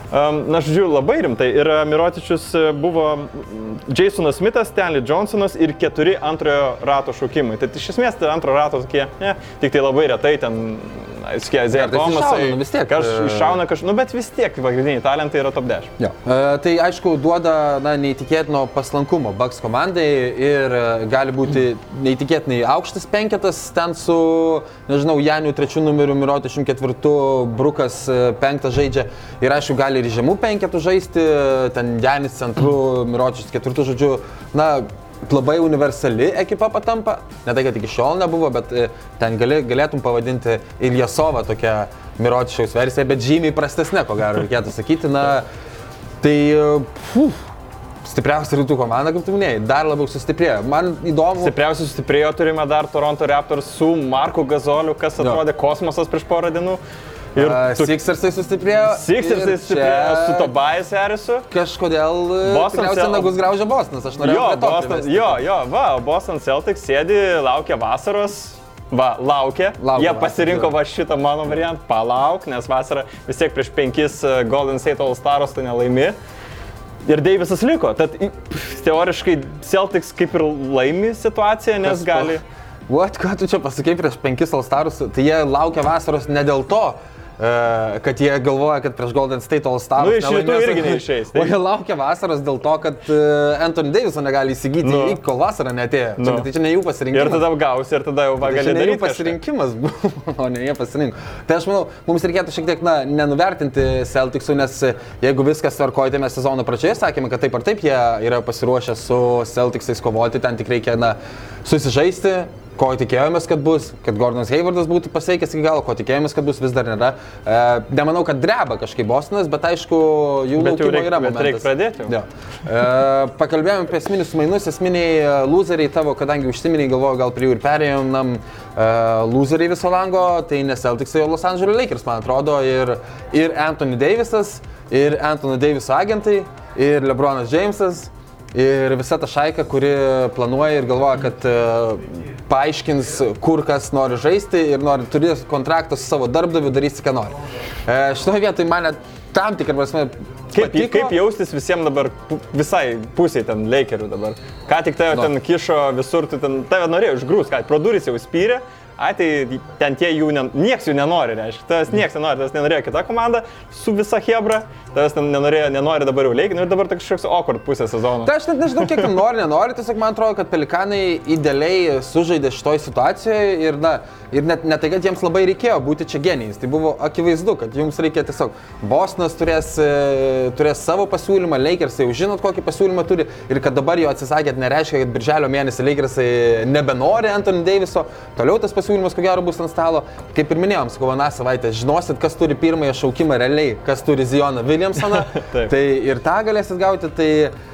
Um, na, žodžiu, labai rimtai. Ir Mirotičius buvo Jasonas Smithas, Stanley Johnsonas ir keturi antrojo rato šaukimai. Tai iš esmės tai antro rato tokie, ne, tik tai labai retai ten, Isaiah Thomasai, nu, vis tiek. Kaž iššauna kažkas, nu bet vis tiek pagrindiniai talentai yra top dešimt. Jo. E, tai aišku duoda na, neįtikėtino paslankumo Bucks komandai ir gali būti neįtikėtinai aukštas penketas ten su, nežinau, Janiu trečiu numeriu, Mirotičium ketvirtu, Brukas penktą žaidžia ir aišku gali ir žemų penketų žaisti, ten Janis centru, Mirotičius ketvirtu, žodžiu, na, labai universali ekipa patampa, ne tai, kad iki šiol nebuvo, bet ten gali, galėtum pavadinti Iljasovą tokią Mirotičiaus versiją, bet žymiai prastesnė, ko gero reikėtų sakyti, na, tai, puf, stipriausia rytų komanda, kaip tu minėjai, dar labiau sustiprėjo. Man įdomu. Stipriausiai sustiprėjo turime dar Toronto Raptors su Marku Gazoliu, kas atrodė jo. Kosmosas prieš porą dienų. Ir uh, tu... Sixersai sustiprėjo. Sixersai sustiprėjo su Tobias Harrisu. Kažkodėl tikriausiai Cel... nagus graužia Bostonas, aš norėjau jo, Boston, jo, jo, va, Boston Celtics sėdi, laukia vasaros. Va, laukia. laukia Jie pasirinko va šitą mano variantą, palauk, nes vasarą vis tiek prieš penkis Golden State All-Staros tai nelaimi. Ir Davisas liko, tad teoriškai Celtics kaip ir laimi situaciją, nes Kas gali... What, ką tu čia pasakai prieš penkis All-Starus, tai jie laukia vasaros ne dėl to, kad jie galvoja, kad prieš Golden State All-Starus... Nu, iš rytų irgi neišeis. O jie laukia vasaros dėl to, kad Anthony Daviso negali įsigyti, nu. Iki kol vasara neatėjo. Nu. Čia, tai čia ne jų pasirinkimas. Ir tada gausi, ir tada jau va, gali daryti. Tai čia ne jų pasirinkimas buvo, o ne jie pasirinko. Tai aš manau, mums reikėtų šiek tiek, na, nenuvertinti Celticsų, nes jeigu viskas tvarkoja, tai mes sezono pradžioje sakėme, kad taip ar taip jie yra pasiruošę su Celticsais kovoti, ten tik reikia, na, susižaisti. Ko tikėjomės, kad bus, kad Gordonas Haywardas būtų pasveikęs iki galo, ko tikėjomės, kad bus, vis dar nėra. E, nemanau, kad dreba kažkaip Bostonas, bet aišku, jų laukimo reik, yra momentas. Bet reikia pradėti. Jo. E, pakalbėjome apie esminius mainus, esminiai loseriai tavo, kadangi užsiminiai, galvoju, gal prie jų ir perėjom, nam, e, loseriai viso lango, tai ne Celticsai, o Los Angeles Lakers, man atrodo, ir, ir Anthony Davisas, ir Anthony Daviso agentai, ir LeBronas Jamesas. Ir visa ta šaika, kuri planuoja ir galvoja, kad uh, paaiškins, kur kas nori žaisti ir nori turėti kontraktą su savo darbdaviu, darysi, ką nori. Uh, šitoje vietoje mane tam tikrą prasme kaip, kaip jaustis visiems dabar, visai pusiai ten Lakerių dabar. Ką tik tave no. ten kišo visur, tu ten, tave norėjo išgrūs, ką, pro duris jau spyrė. Ai, tai ten tie jų, ne, nieks jų nenori, reiškia, tavęs nieks nenori, tavęs nenorėjo kita komanda su visa hebra, tavęs nenorėjo, nenori dabar jau Lakers, ir dabar tak kažkoks awkward pusė sezono. Tai aš net nežinau, kiek tam nori, nenori, tiesiog man atrodo, kad Pelikanai idealiai sužaidė šitoj situacijoje ir, na, ir net ne tai, kad jiems labai reikėjo būti čia genijais, tai buvo akivaizdu, kad jums reikia tiesiog, Bostonas turės, turės savo pasiūlymą, Lakersai jau žinot, kokį pasiūlymą turi ir kad dabar jo atsisakėt nereiškia, kad birželio mėnesį Lakersai nebenori Anthony Daviso, toliau tas pasiūlymas Pasiūlymas, ko gero, bus ant stalo. Kaip ir minėjom, sakau, aną savaitę, žinosit, kas turi pirmąją šaukimą realiai, kas turi Zioną Williamsoną, tai ir tą galėsit gauti, tai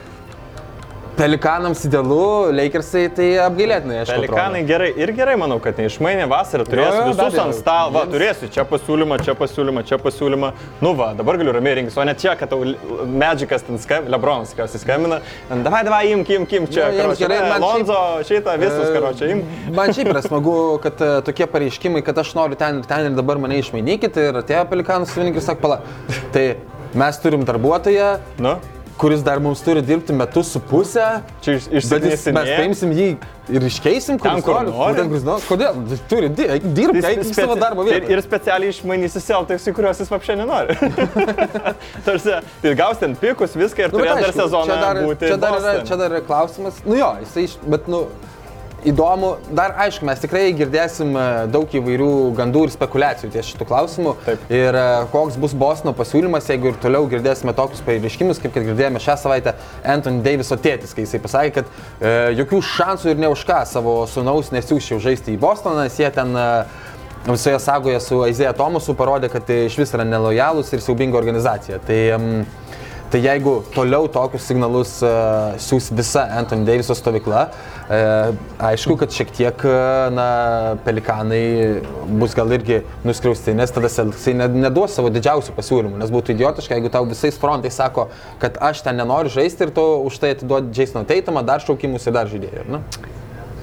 Pelikanams idealu, Lakersai tai apgailėtinai, aišku. Pelikanai gerai ir gerai, manau, kad neišmainė vasarą, turėsiu visus ant stalo, va, turėsiu čia pasiūlymą, čia pasiūlymą, čia pasiūlymą, nu va, dabar galiu ramiai rinktis, o ne čia, kad tau Magicas ten skambina, LeBronas tikriausiai skambina, davai, davai, imk, imk, imk, čia, no, karočią, Lonzo, šitą, visus, karočią, imk. Man šiaip yra smagu, kad uh, tokie pareiškimai, kad aš noriu ten ir ten ir dabar mane išmainykit ir atėjo Pelikanų savininkai ir sako, pala, tai mes turim darbuotoją. Nu? Kuris dar mums turi dirbti metus su pusę, čia išsinesinė. Mes paimsim jį ir iškeisim, kur nori. nori. Kodėl? Turi dirbti, eik į savo darbo vietą. Ir, ir specialiai išmainysi Celtics, į kuriuos jis vapšė nenori. Tarsi, tai gaus ten pikus, viską ir nu, turės dar sezoną dar, būti čia dar, yra, čia dar yra klausimas. Nu jo, jisai, bet nu... Įdomu, dar aišku, mes tikrai girdėsim daug įvairių gandų ir spekulacijų ties šitų klausimų. Taip. Ir koks bus Bostono pasiūlymas, jeigu ir toliau girdėsime tokius pareiškimus, kaip kad girdėjome šią savaitę Anthony Daviso tėtis, kai jisai pasakė, kad e, jokių šansų ir ne už ką savo sūnaus nesiųsčiau žaisti į Bostoną, nes jie ten e, visoje sagoje su Isaiah Thomasu parodė, kad iš vis yra nelojalūs ir siaubinga organizacija. Tai, um, Tai jeigu toliau tokius signalus uh, siūs visa Anthony Daviso stovykla, uh, aišku, kad šiek tiek uh, na, Pelikanai bus gal irgi nuskriausti, nes tada Celticsai neduos savo didžiausių pasiūlymų, nes būtų idiotiška, jeigu tau visais frontais sako, kad aš ten nenoriu žaisti ir tu už tai atiduodi Jasoną Tatumą, dar šaukimus ir dar žaidėjų.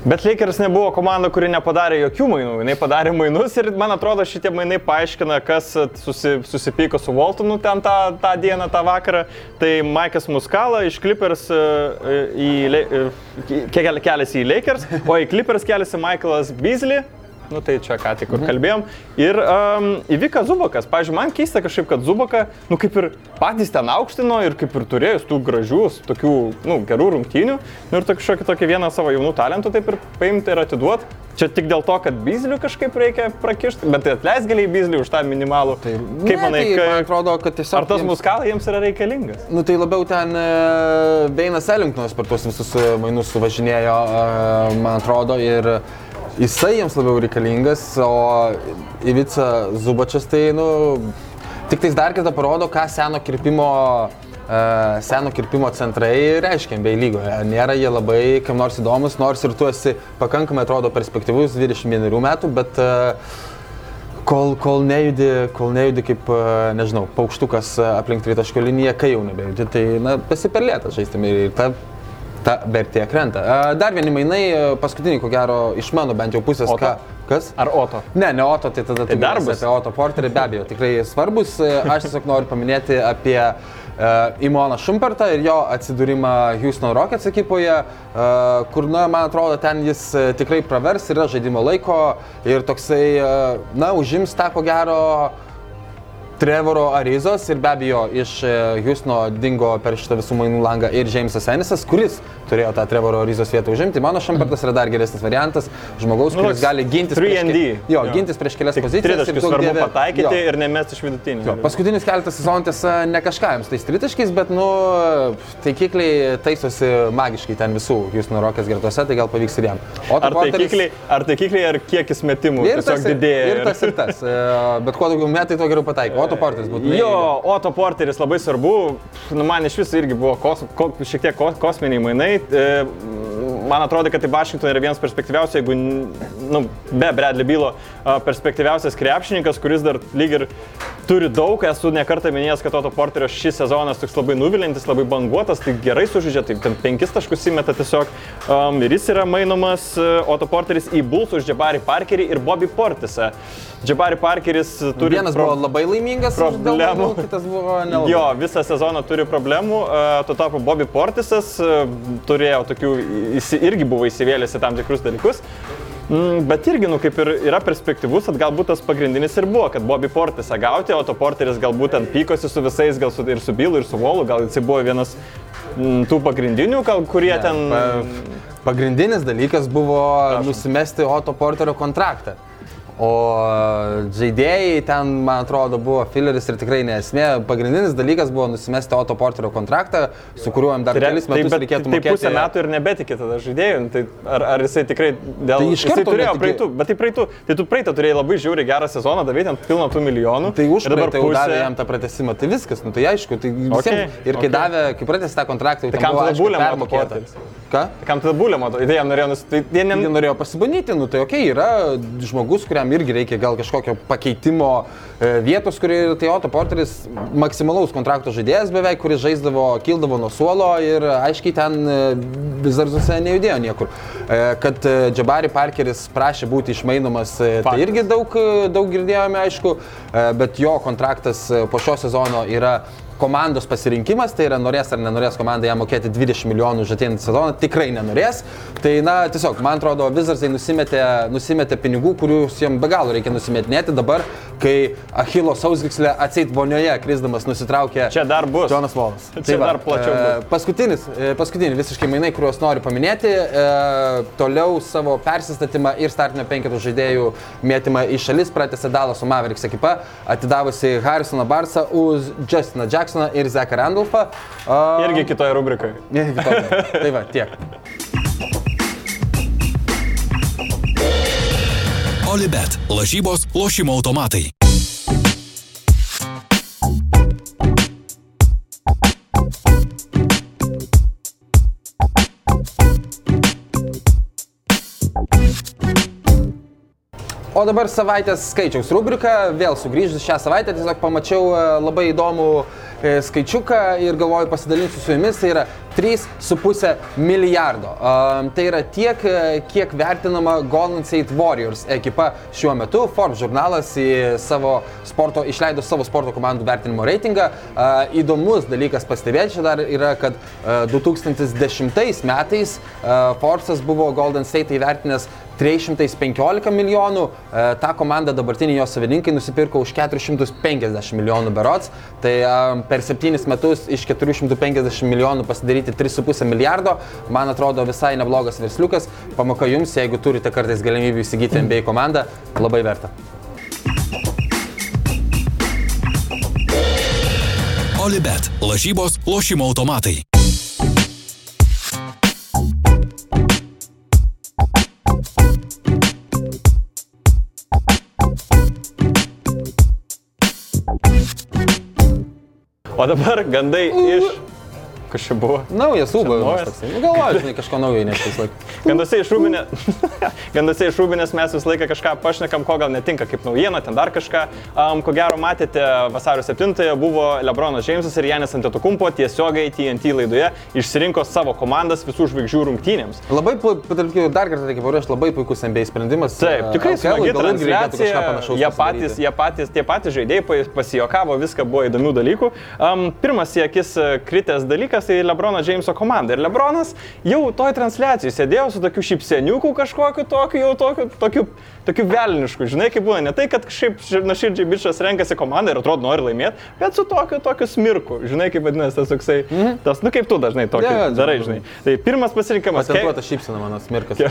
Bet Lakers nebuvo komanda, kuri nepadarė jokių mainų. Jis padarė mainus ir man atrodo šitie mainai paaiškina, kas susi, susipyko su Waltonu ten tą, tą dieną, tą vakarą. Tai Mike'as Muscala iš Clippers į, keliasi į Lakers, o į Clippers keliasi Michaelas Beasley. Nu tai čia ką tik kur kalbėjom. Ir um, įvyka Zubakas. Pavyzdžiui, man keista kažkaip, kad Zubaka, nu kaip ir patys ten aukštino ir kaip ir turėjo tų gražių, tokių, nu, gerų rungtynių. Nu ir kažkokį tokį vieną savo jaunų talentų taip ir paimti ir atiduoti. Čia tik dėl to, kad Beasley kažkaip reikia prakišti, bet tai atleis galiai Beasley už tą minimalų. Tai, kaip ne, manai, tai, ka, man atrodo, kad tiesiog... Ar tas jiems... Muscala jiems yra reikalingas? Nu tai labiau ten Beinas Ellingtonas per tuos visus mainus suvažinėjo, man atrodo, ir... Jisai jiems labiau reikalingas, o Ivica Zubačas tai, nu, tik tais dar kartą parodo, ką seno kirpimo, uh, seno kirpimo centrai reiškia N B A lygoje. Nėra jie labai kam nors įdomus, nors ir tu esi pakankamai, atrodo, perspektyvus dvidešimt vienerių metų, bet uh, kol, kol, nejudi, kol nejudi kaip, uh, nežinau, paukštukas aplink tritaškio liniją, kai jau nebejudi, tai, na, pasiperlėta žaistami ir ta... ta vertė krenta. Dar vieni mainai, paskutiniai, ko gero, iš mano bent jau pusės. Oto? Ką, kas? Ar Oto? Ne, ne Oto, tai tada tai darbas. Apie Oto Porterį, be abejo, tikrai svarbus. Aš tiesiog noriu paminėti apie uh, Imoną Šumpertą ir jo atsidūrimą Houston Rockets ekipoje, uh, kur, na, man atrodo, ten jis tikrai pravers, yra žaidimo laiko ir toksai, uh, na, užims tą, ko gero, Trevoro Arizos ir be abejo iš Houstono dingo per šitą visų mainų langą ir Jamesas Ennisas, kuris turėjo tą Trevoro Arizos vietą užimti. Mano Šumpertas yra dar geresnis variantas, žmogaus, kuris nu, gali gintis prieš, ke... jo, jo. gintis prieš kelias Tik pozicijas. Tritaškius svarbu dėvė... pataikyti jo. Ir nemesti iš vidutinių. Jo, paskutinis keletas sezonų tiesa ne kažką jums tais tritaškiais, bet, nu, taikikliai taisosi magiškai ten visų Houstono Rockets gretose, tai gal pavyks ir jam. Ar taikikliai, ar taikikliai, ar kiekis metimų tiesiog didėja? Ir tas ir tas, bet kuo daugiau metai, to geriau pataiko. Otto Porteris būtų. Jo, Otto Porteris labai svarbu, nu, man iš viso irgi buvo kos, ko, šiek tiek kos, kosminiai mainai. E, man atrodo, kad tai Vašingtonai yra vienas perspektyviausias, jeigu, nu, be Bradley Bealo perspektyviausias krepšininkas, kuris dar lyg ir turi daug. Esu ne kartą minėjęs, kad Otto Porterio šis sezonas toks labai nuvilintis, labai banguotas, tai gerai sužaidžia, tai ten penkis taškus įmeta tiesiog. Um, ir jis yra mainomas Otto Porteris į Bulls už Jabari Parkerį ir Bobby Portisą. Jabari Parkeris turi... Vienas pro... buvo labai laimingas problemų, kitas buvo nelabai. Jo, visą sezoną turi problemų, tuo tarpu Bobby Portisas turėjo tokių, jis irgi buvo įsivėlęs į tam tikrus dalykus, bet irgi, nu, kaip ir yra perspektyvus, kad galbūt tas pagrindinis ir buvo, kad Bobby Portisą gauti, Otto Porteris galbūt ten pykosi su visais, gal su, ir su Bealu, ir su Wallu, gal jis buvo vienas m, tų pagrindinių, gal, kurie ne, ten... Pa, pagrindinis dalykas buvo Prašom. nusimesti Otto Porterio kontraktą. O žaidėjai ten, man atrodo, buvo fileris ir tikrai nesmė. Pagrindinis dalykas buvo nusimesti Otto Porterio kontraktą, su kuriuo jam dar tai, kelis metus tai, reikėtų tai mokėti. Tai pusę metų ir nebetikė tada žaidėjų. Tai ar, ar jisai tikrai dėl... Tai iš karto turėjo netikė... praeitų, bet tai praeitų. Tai tu praeitą turėjai labai žiauriai gerą sezoną, davai ten pilną tų milijonų. Tai už praeitą pusę... jau davė jam tą pratesimą. Tai viskas, nu tai aišku. Tai visiems... okay, ir kai okay. davė, kai pratęsė tą kontraktą, jau tai ten buvo aišku permokėta. Ką? Kam tada būlė, matau? Tai jam norėjo, nus... tai jie ne... norėjo pasibandyti, nu tai okei, okay, yra žmogus, kuriam irgi reikia gal kažkokio pakeitimo vietos, kuri tai Otto Porteris maksimalaus kontrakto žaidėjas beveik, kuris žaisdavo, kildavo nuo suolo ir aiškiai ten vis dar zose nejudėjo niekur. Kad Jabari Parkeris prašė būti išmainomas, tai irgi daug, daug girdėjome, aišku, bet jo kontraktas po šio sezono yra komandos pasirinkimas, tai yra norės ar nenorės komanda jam mokėti dvidešimt milijonų už ateinantį sezoną, tikrai nenorės. Tai na, tiesiog, man atrodo, Wizardsai nusimetė, nusimetė pinigų, kurius jam be galo reikia nusimetinėti dabar, kai Achilo sausgyslė atseit vonioje krisdamas nusitraukė Čia dar bus. Jonas Wallas. Čia tai va, dar plačiau bus. Paskutinis, paskutiniai visiškai mainai, kuriuos noriu paminėti, e, toliau savo persistatymą ir startinio penketo žaidėjų mėtymą į šalis pratęsė Dallaso Mavericks ekipa, atidavusi Harrisoną Barnesą už Justiną Jacksoną ir Zeką Randolfą. Uh, Irgi kitoje rubrikoje. Irgi kitoje. Tai va, tiek. Olibet. Lažybos, lošimo automatai. O dabar savaitės skaičiaus rubrika, vėl sugrįžus šią savaitę, tiesiog pamačiau labai įdomų skaičiuką ir galvoju pasidalinsiu su jumis, tai yra trys su puse milijardo. Um, tai yra tiek, kiek vertinama Golden State Warriors ekipa šiuo metu. Forbes žurnalas į savo sporto, išleido savo sporto komandų vertinimo reitingą. Uh, įdomus dalykas pastebėti čia dar yra, kad uh, du tūkstančiai dešimtais metais uh, Forbesas buvo Golden State įvertinęs trys šimtai penkiolika milijonų, e, tą komandą dabartiniai jos savininkai nusipirko už keturis šimtus penkiasdešimt milijonų berods, tai e, per septynis metus iš keturių šimtų penkiasdešimt milijonų pasidaryti tris su puse milijardo, man atrodo visai neblogas versliukas, pamoka jums, jeigu turite kartais galimybę įsigyti N B A komandą, labai verta. Olibet, lažybos, lošimo automatai. O dabar gandai iš... Kas čia buvo? Naujas ūbavimas. Galvoju, žinai, kažko naujo įnešti vis laik. Gandose iš Rūbinės, gandose iš Rūbinės mes visą laiką kažką pašnekam, ko gal netinka kaip naujiena, ten dar kažką. Um, ko gero matėte, vasario septintąją buvo LeBronas Jamesas ir Giannis Antetokounmpo tiesiogiai T N T laidoje išsirinko savo komandas visų žvaigždžių rungtynėms. Labai, dar kartą reikia paruošti, labai puikus N B A sprendimas. Taip, tikrai smagi transliacija, jie patys, jie patys, tie patys žaidėjai pasijokavo, viską buvo įdomių dalykų. Um, pirmas į akis kritęs dalykas tai LeBrono Jameso komanda. Ir LeBronas jau toj transliacijai sėdėjo su tokiu šypseniuku kažkokiu tokiu, jau tokiu, tokiu, tokiu velnišku. Žinai, kaip būna, ne tai, kad šiaip nuoširdžiai bičas renkasi komandą ir atrodo nori laimėti, bet su tokiu, tokiu smirku. Žinai, kaip vadinasi tas toksai, mm-hmm. tas, nu kaip tu dažnai tokį yeah, darai, žinai. Tai pirmas pasirinkimas. Patentuota šypsena mano smirkas.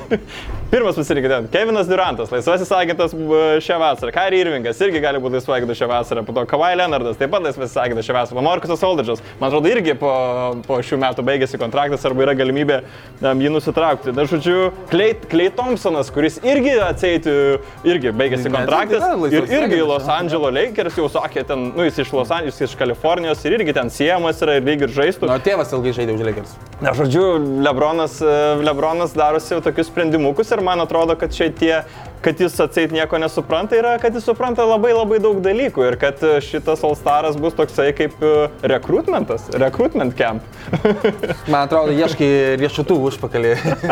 Pirmas pasirinkimas. Kevinas Durantas, laisvasis agentas šią vasarą. Kyrie Irvingas irgi gali būti laisvas agentas šią vasarą. Po to Kawhi Leonardas taip pat laisvasis agentas šią vasarą. Marcusas Aldridge'as, man atrodo, irgi po po šių metų baigėsi kontraktas arba yra galimybė um, jį nusitraukti. Dar žodžiu, Klay, Klay Thompsonas, kuris irgi atseit, irgi baigėsi kontraktas ir irgi Los Angeles Lakers jau sakė ten, nu jis iš Los Angeles, iš Kalifornijos ir irgi ten siejamas yra ir lyg ir žaistų. Nu, tėvas ilgai žaidė už Lakers. Na, žodžiu, Lebronas, Lebronas darosi jau tokius sprendimukus ir man atrodo, kad čia tie kad jis atseit nieko nesupranta, yra, kad jis supranta labai labai daug dalykų ir kad šitas All-Staras bus toksai kaip rekrutmentas, recruitment camp. Man atrodo, ieškai riešutų užpakalį.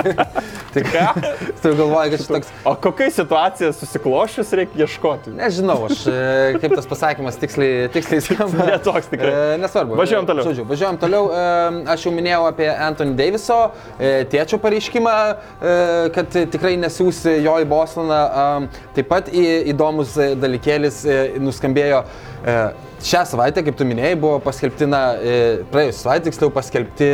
Tik ką? Tu galvoji, kad šis toks... O kokia situacija susiklošius reikia ieškoti? Nežinau, aš kaip tas pasakymas tiksliai, tiksliai skamba. Ne toks tikrai. Nesvarbu. Važiuojam toliau. Žodžiu, važiuojam toliau. Aš jau minėjau apie Anthony Daviso tėčio pareiškimą, kad tikrai nesiųsi jo į Bostoną. Taip pat įdomus dalykėlis nuskambėjo šią savaitę, kaip tu minėjai, buvo paskelbti, na, praėjusią savaitę tiksliau paskelbti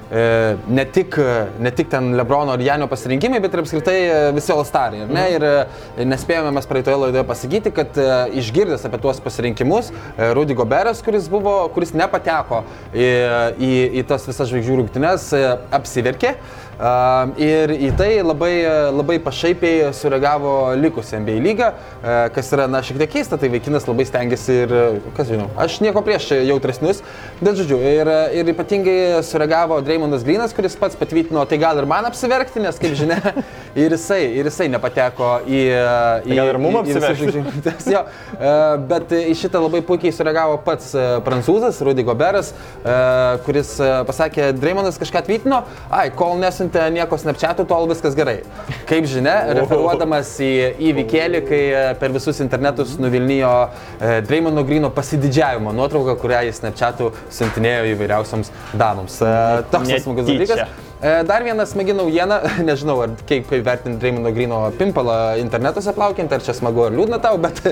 ne tik, ne tik ten Lebrono ir Janio pasirinkimai, bet ir apskritai visi All-Starai, ar ne? Ir nespėjome mes praeitoje laidoje pasakyti, kad išgirdęs apie tuos pasirinkimus, Rudy Goberas, kuris buvo, kuris nepateko į, į, į tas visas žvaigždžių rungtynes, apsiverkė. Uh, ir į tai labai, labai pašaipiai sureagavo likusi N B A lyga, uh, kas yra, na, šiek tiek keista, tai vaikinas labai stengiasi ir, kas žinau, aš nieko prieš jautresnius, bet žodžiu, ir, ir ypatingai sureagavo Draymondas Greenas, kuris pats patvirtino, tai gal ir man apsiverkti, nes, kaip žinia, ir jisai, ir jisai nepateko į... į gal ir mum apsiverkti. Jo, uh, bet į šitą labai puikiai sureagavo pats uh, prancūzas, Rudy Goberas, uh, kuris uh, pasakė, Draymondas kažką tvitino, ai, kol nesu nieko snapchatų, tol viskas gerai. Kaip žinia, referuodamas į įvykėlį, kai per visus internetus nuvilnijo Draymondo Greeno pasididžiavimo nuotrauką, kurią jis snapchatų siuntinėjo įvairiausiams damoms. Toks smagus dalykas. Dar viena smagi naujiena, nežinau, ar kaip, kaip vertinti Draymondo Greeno pimpalą internetuose plaukiant, ar čia smagu ar liūdna tau, bet,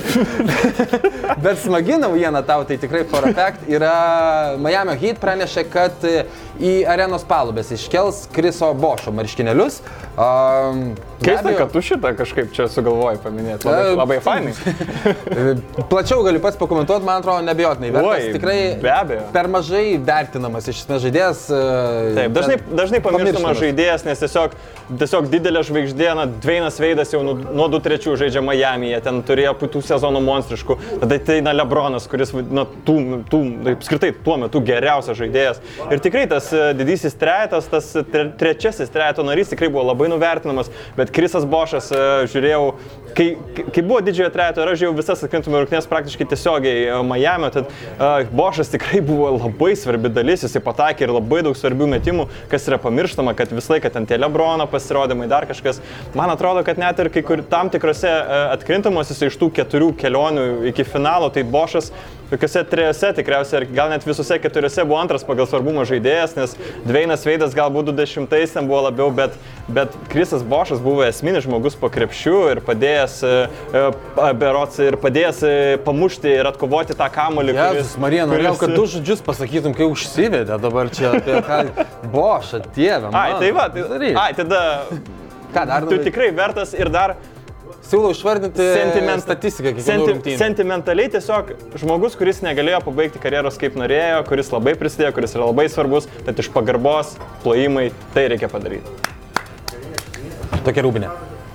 bet smagi naujiena tau, tai tikrai for a fact, yra Miami Heat pranešė, kad į arenos palubės iškels Chriso Bošo marškinėlius. Um, Keista, kad tu šitą kažkaip čia sugalvojai paminėti. Labai, labai fainai. Plačiau galiu pats pakomentuoti, man atrodo, nebejotinai vertas. Oi, tikrai be abejo. Per mažai vertinamas iš esmės žaidėjas. Taip, dažnai, dažnai pamirštam. nepamirštamas žaidėjas, nes tiesiog, tiesiog didelė žvaigždė, na, Dveinas Veidas jau nuo du trečių žaidžia Miamyje, ten turėjo puikių sezonų monstriškų, tada ateina LeBronas, kuris, na, tų, tų, apskritai tuo metu geriausias žaidėjas. Ir tikrai tas didysis trejetas, tas trečiasis trejeto narys tikrai buvo labai nuvertinamas, bet Krisas Bošas, žiūrėjau, kai, kai buvo didžiojo trejeto ir aš žiūrėjau visas atkrintamų rungtynes praktiškai tiesiogiai Miamio, tad uh, Bošas tikrai buvo labai svarbi dalis, jisai pataikė ir labai daug svarbių metimų, kas yra pamirštama, kad visą laiką ten tie LeBrono pasirodymai, dar kažkas. Man atrodo, kad net ir kai kur tam tikrose uh, atkrintamosiuose iš tų keturių kelionių iki finalo, tai Bošas tokiuose trejose tikriausiai, gal net visose keturiose buvo antras pagal svarbumo žaidėjas, nes Dveinas Veidas galbūt du dešimtais ten buvo labiau, bet, bet Krisas Bošas buvo esminis žmogus po krepšiu ir padėjęs, berots, ir padėjęs pamušti ir atkovoti tą kamuolį. Jezus, Marija, norėjau, kad du žodžius pasakytum, kai užsivedė dabar čia apie ką. Bošą, Dieve, man. Ai, tai va, tai, ai, tada ką dar? Tu tikrai vertas ir dar siūlau išvardinti Sentiment, statistiką kiekvienų rungtynių. Sentimentaliai tiesiog žmogus, kuris negalėjo pabaigti karjeros kaip norėjo, kuris labai prisidėjo, kuris yra labai svarbus, tad iš pagarbos, plojimai, tai reikia padaryti. Tokia Rūbinė.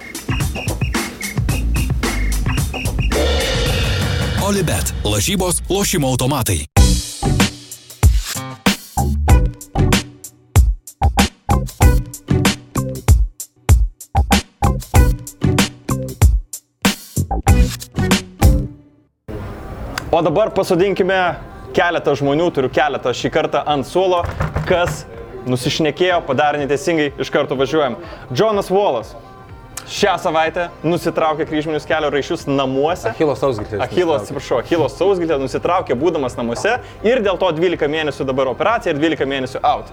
Olibet. Lažybos, lošimo automatai. O dabar pasodinkime keletą žmonių, turiu keletą šį kartą ant suolo, kas nusišnekėjo, padarė neteisingai, iš karto važiuojam. Jonas Wallas šią savaitę nusitraukė kryžminius kelio raiščius namuose. Achilo sausgyslė. Achilo, atsiprašau, Achilo sausgyslė nusitraukė būdamas namuose ir dėl to dvylika mėnesių dabar operacija ir dvylika mėnesių out.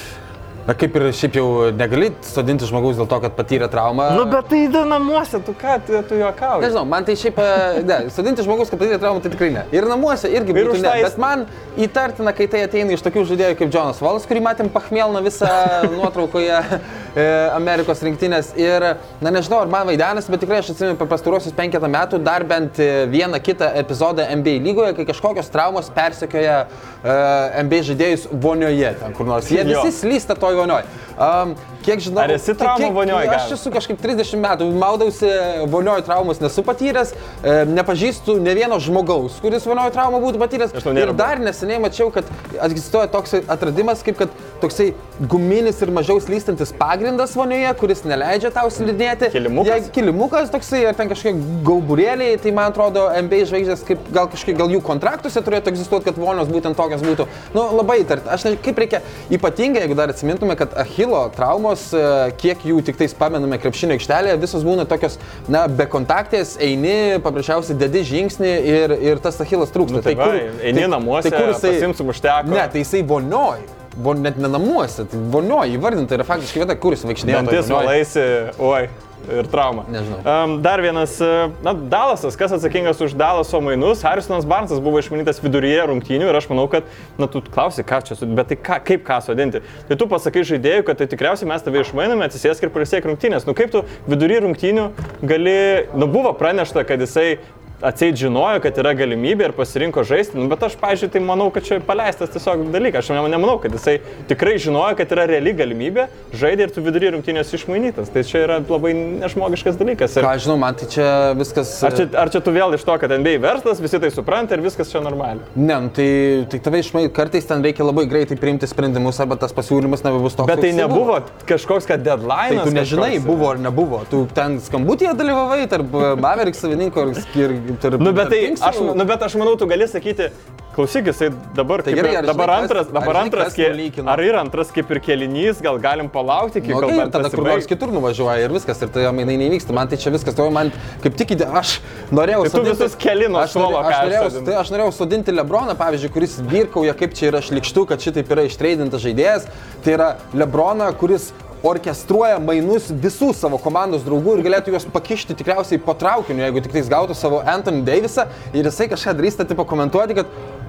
Na kaip ir šiaip jau negali sodinti žmogaus dėl to, kad patyrė traumą. Nu bet tai įda namuose, tu ką, tu, tu juokauji. Nežinau, man tai šiaip, ne, sodinti žmogaus, kad patyrė traumą, tai tikrai ne. Ir namuose irgi būtų ne, bet man įtartina, kai tai ateina iš tokių žaidėjų kaip Jonas Wallas, kurį matėm Pachmielną visą nuotraukoje Amerikos rinktinės. Ir, na nežinau, ar man vaidenas, bet tikrai aš atsimenu per pastaruosius penketą metų dar bent vieną kitą epizodą N B A lygoje, kai kažkokios traumos persekioja uh, N B A žaidėjus vonioje ten kur nors. Jie visi slysta toj vonioj. Um, kiek žinau, ar esi traumų vonioj? Aš esu kažkaip trisdešimt metų, maudausi vonioj traumus nesu patyręs, e, nepažįstu ne vieno žmogaus, kuris vonioj traumą būtų patyręs. Ir dar neseniai mačiau, kad egzistuoja toks atradimas, kaip kad toksai guminis ir mažiau slystantis pagrindas vonioje, kuris neleidžia tau slidinėti. Kilimukas? Jei, kilimukas toksai, ar ten kažkokie gauburėliai, tai man atrodo N B A žvaigždės, kaip, gal kažkiek, gal jų kontraktuose turėtų egzistuoti, kad vonios būtent tokios būtų. Nu, labai įtarti. Aš ne, kaip reikia, ypatingai, jeigu dar atsimintume, kad Achilo traumos, kiek jų tik tais pamename krepšinio aikštelėje, visos būna tokios, na, be kontaktės, eini, paprasčiausiai dedi žingsnį ir, ir tas Achilas trūksta. Nu, tai, tai kur, eini tai, namuose, tai jisai, pasimsim užteko. Ne, tai jisai vonioj, von, net ne namuose, tai vonioj, įvardinta yra faktiškai vieta, kur jis vaikštinėjo. Dantis valaisi, oi. Ir trauma. Nežinau. Um, dar vienas, na, Dalasas, kas atsakingas už Dalaso mainus, Harrisonas Barnesas buvo išmanytas viduryje rungtynių ir aš manau, kad, na, tu klausi, ką čia sudinti, bet tai ką, kaip ką sudinti. Tai tu pasakai žaidėjui, kad tai tikriausiai mes tave išmainome, atsisėsk ir prisiek rungtynės. Nu kaip tu vidury rungtynių gali, nu buvo pranešta, kad jisai atseit žinojo, kad yra galimybė ir pasirinko žaisti, nu, bet aš, pavyzdžiui, tai manau, kad čia paleistas tiesiog dalykas. Aš nemanau, kad jisai tikrai žinojo, kad yra reali galimybė, žaidė ir tu vidury rungtynės išmainytas. Tai čia yra labai nežmogiškas dalykas. Ir... Ką, žinau, man tai čia viskas... Ar čia, ar čia tu vėl iš to, kad N B A verslas, visi tai supranta ir viskas čia normaliai? Ne, nu, tai, tai tave išmainyti, kartais ten reikia labai greitai priimti sprendimus, arba tas pasiūlymas nebebus toks. Bet tai nebuvo kažkoks, kad deadline. Tai tu nežinai, kažkoks... buvo ar nebuvo. Tu ten skambutyje dalyvavai tarp Mavericks savininko ir... Tarp, nu, bet, tai, aš, nu, bet aš manau, tu gali sakyti, klausyk, jisai dabar, tai gerai, kaip, dabar žinai, antras, dabar ar antras, žinai, ke, ar yra antras kaip ir kelinys, gal galim palaukti, iki nu, kol okay, bent tada kur nors kitur nuvažiuoja ir viskas, ir tai mainai nevyksta. Man tai čia viskas, tai man kaip tik įdė, aš norėjau tai sodinti... Tu visus keli nuo suolo, ką aš norėjau. Tai aš norėjau sodinti LeBroną, pavyzdžiui, kuris virkauja, kaip čia yra šlikštu, kad šitaip yra ištreidintas žaidėjas. Tai yra LeBroną, kuris orkestruoja mainus visų savo komandos draugų ir galėtų juos pakišti tikriausiai po traukiniu, jeigu tik tais gautų savo Anthony Davisą ir jisai kažką drįsta tipo komentuoti, kad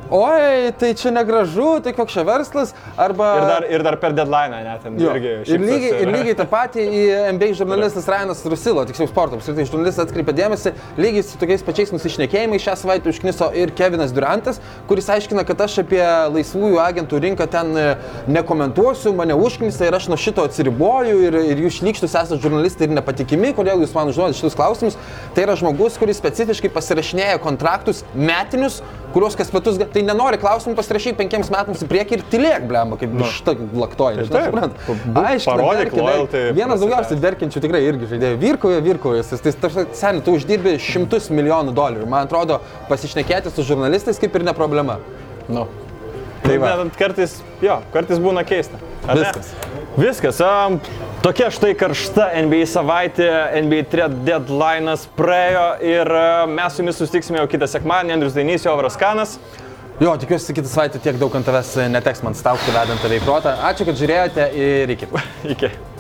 oi, tai čia negražu, tai koks čia verslas, arba... Ir dar, ir dar per deadline, net ten Jo. irgi. Ir lygiai, ir lygiai tą patį į N B A žurnalistas Ryanas Rusilo, tiksliau sporto, apskritai žurnalistas atkreipė dėmesį, lygiai su tokiais pačiais nusišnekėjimais šią savaitę užkniso ir Kevinas Durantas, kuris aiškina, kad aš apie laisvųjų agentų rinką ten nekomentuosiu, mane užknisa ir aš nuo šito atsiriboju ir, ir jūs šlykštus esate žurnalistai ir nepatikimi, kodėl jūs man užduodate šitus klausimus. Tai yra žmogus, kuris specifiškai pasirašinėja kontraktus metinius, kuriuos kas metus, tai nenori klausimų pasirašyti penkiems metams į priekį ir tylėk, blemba, kaip nu, šitą laktoji. Parodyk loyalty. Vienas daugiausiai verkiančių tikrai irgi žaidėjų. Virkauja, virkauja. Tai seniai, tu uždirbi šimtus milijonų dolerių. Man atrodo, pasišnekėti su žurnalistais kaip ir ne problema. Nu. Tai va. Kartais, jo, kartais būna keista. Ar Viskas. Ne? Viskas. Um, tokia štai karšta N B A savaitė, N B A trade deadline'as praėjo ir uh, mes su jumis susitiksime jau kitą sekmadienį. Andrius Dainys, Jovaras Kanas. Jo, tikiuosi kitą savaitę tiek daug ant tavęs neteks man staukti vedant tave į protą. Ačiū, kad žiūrėjote ir iki. Iki.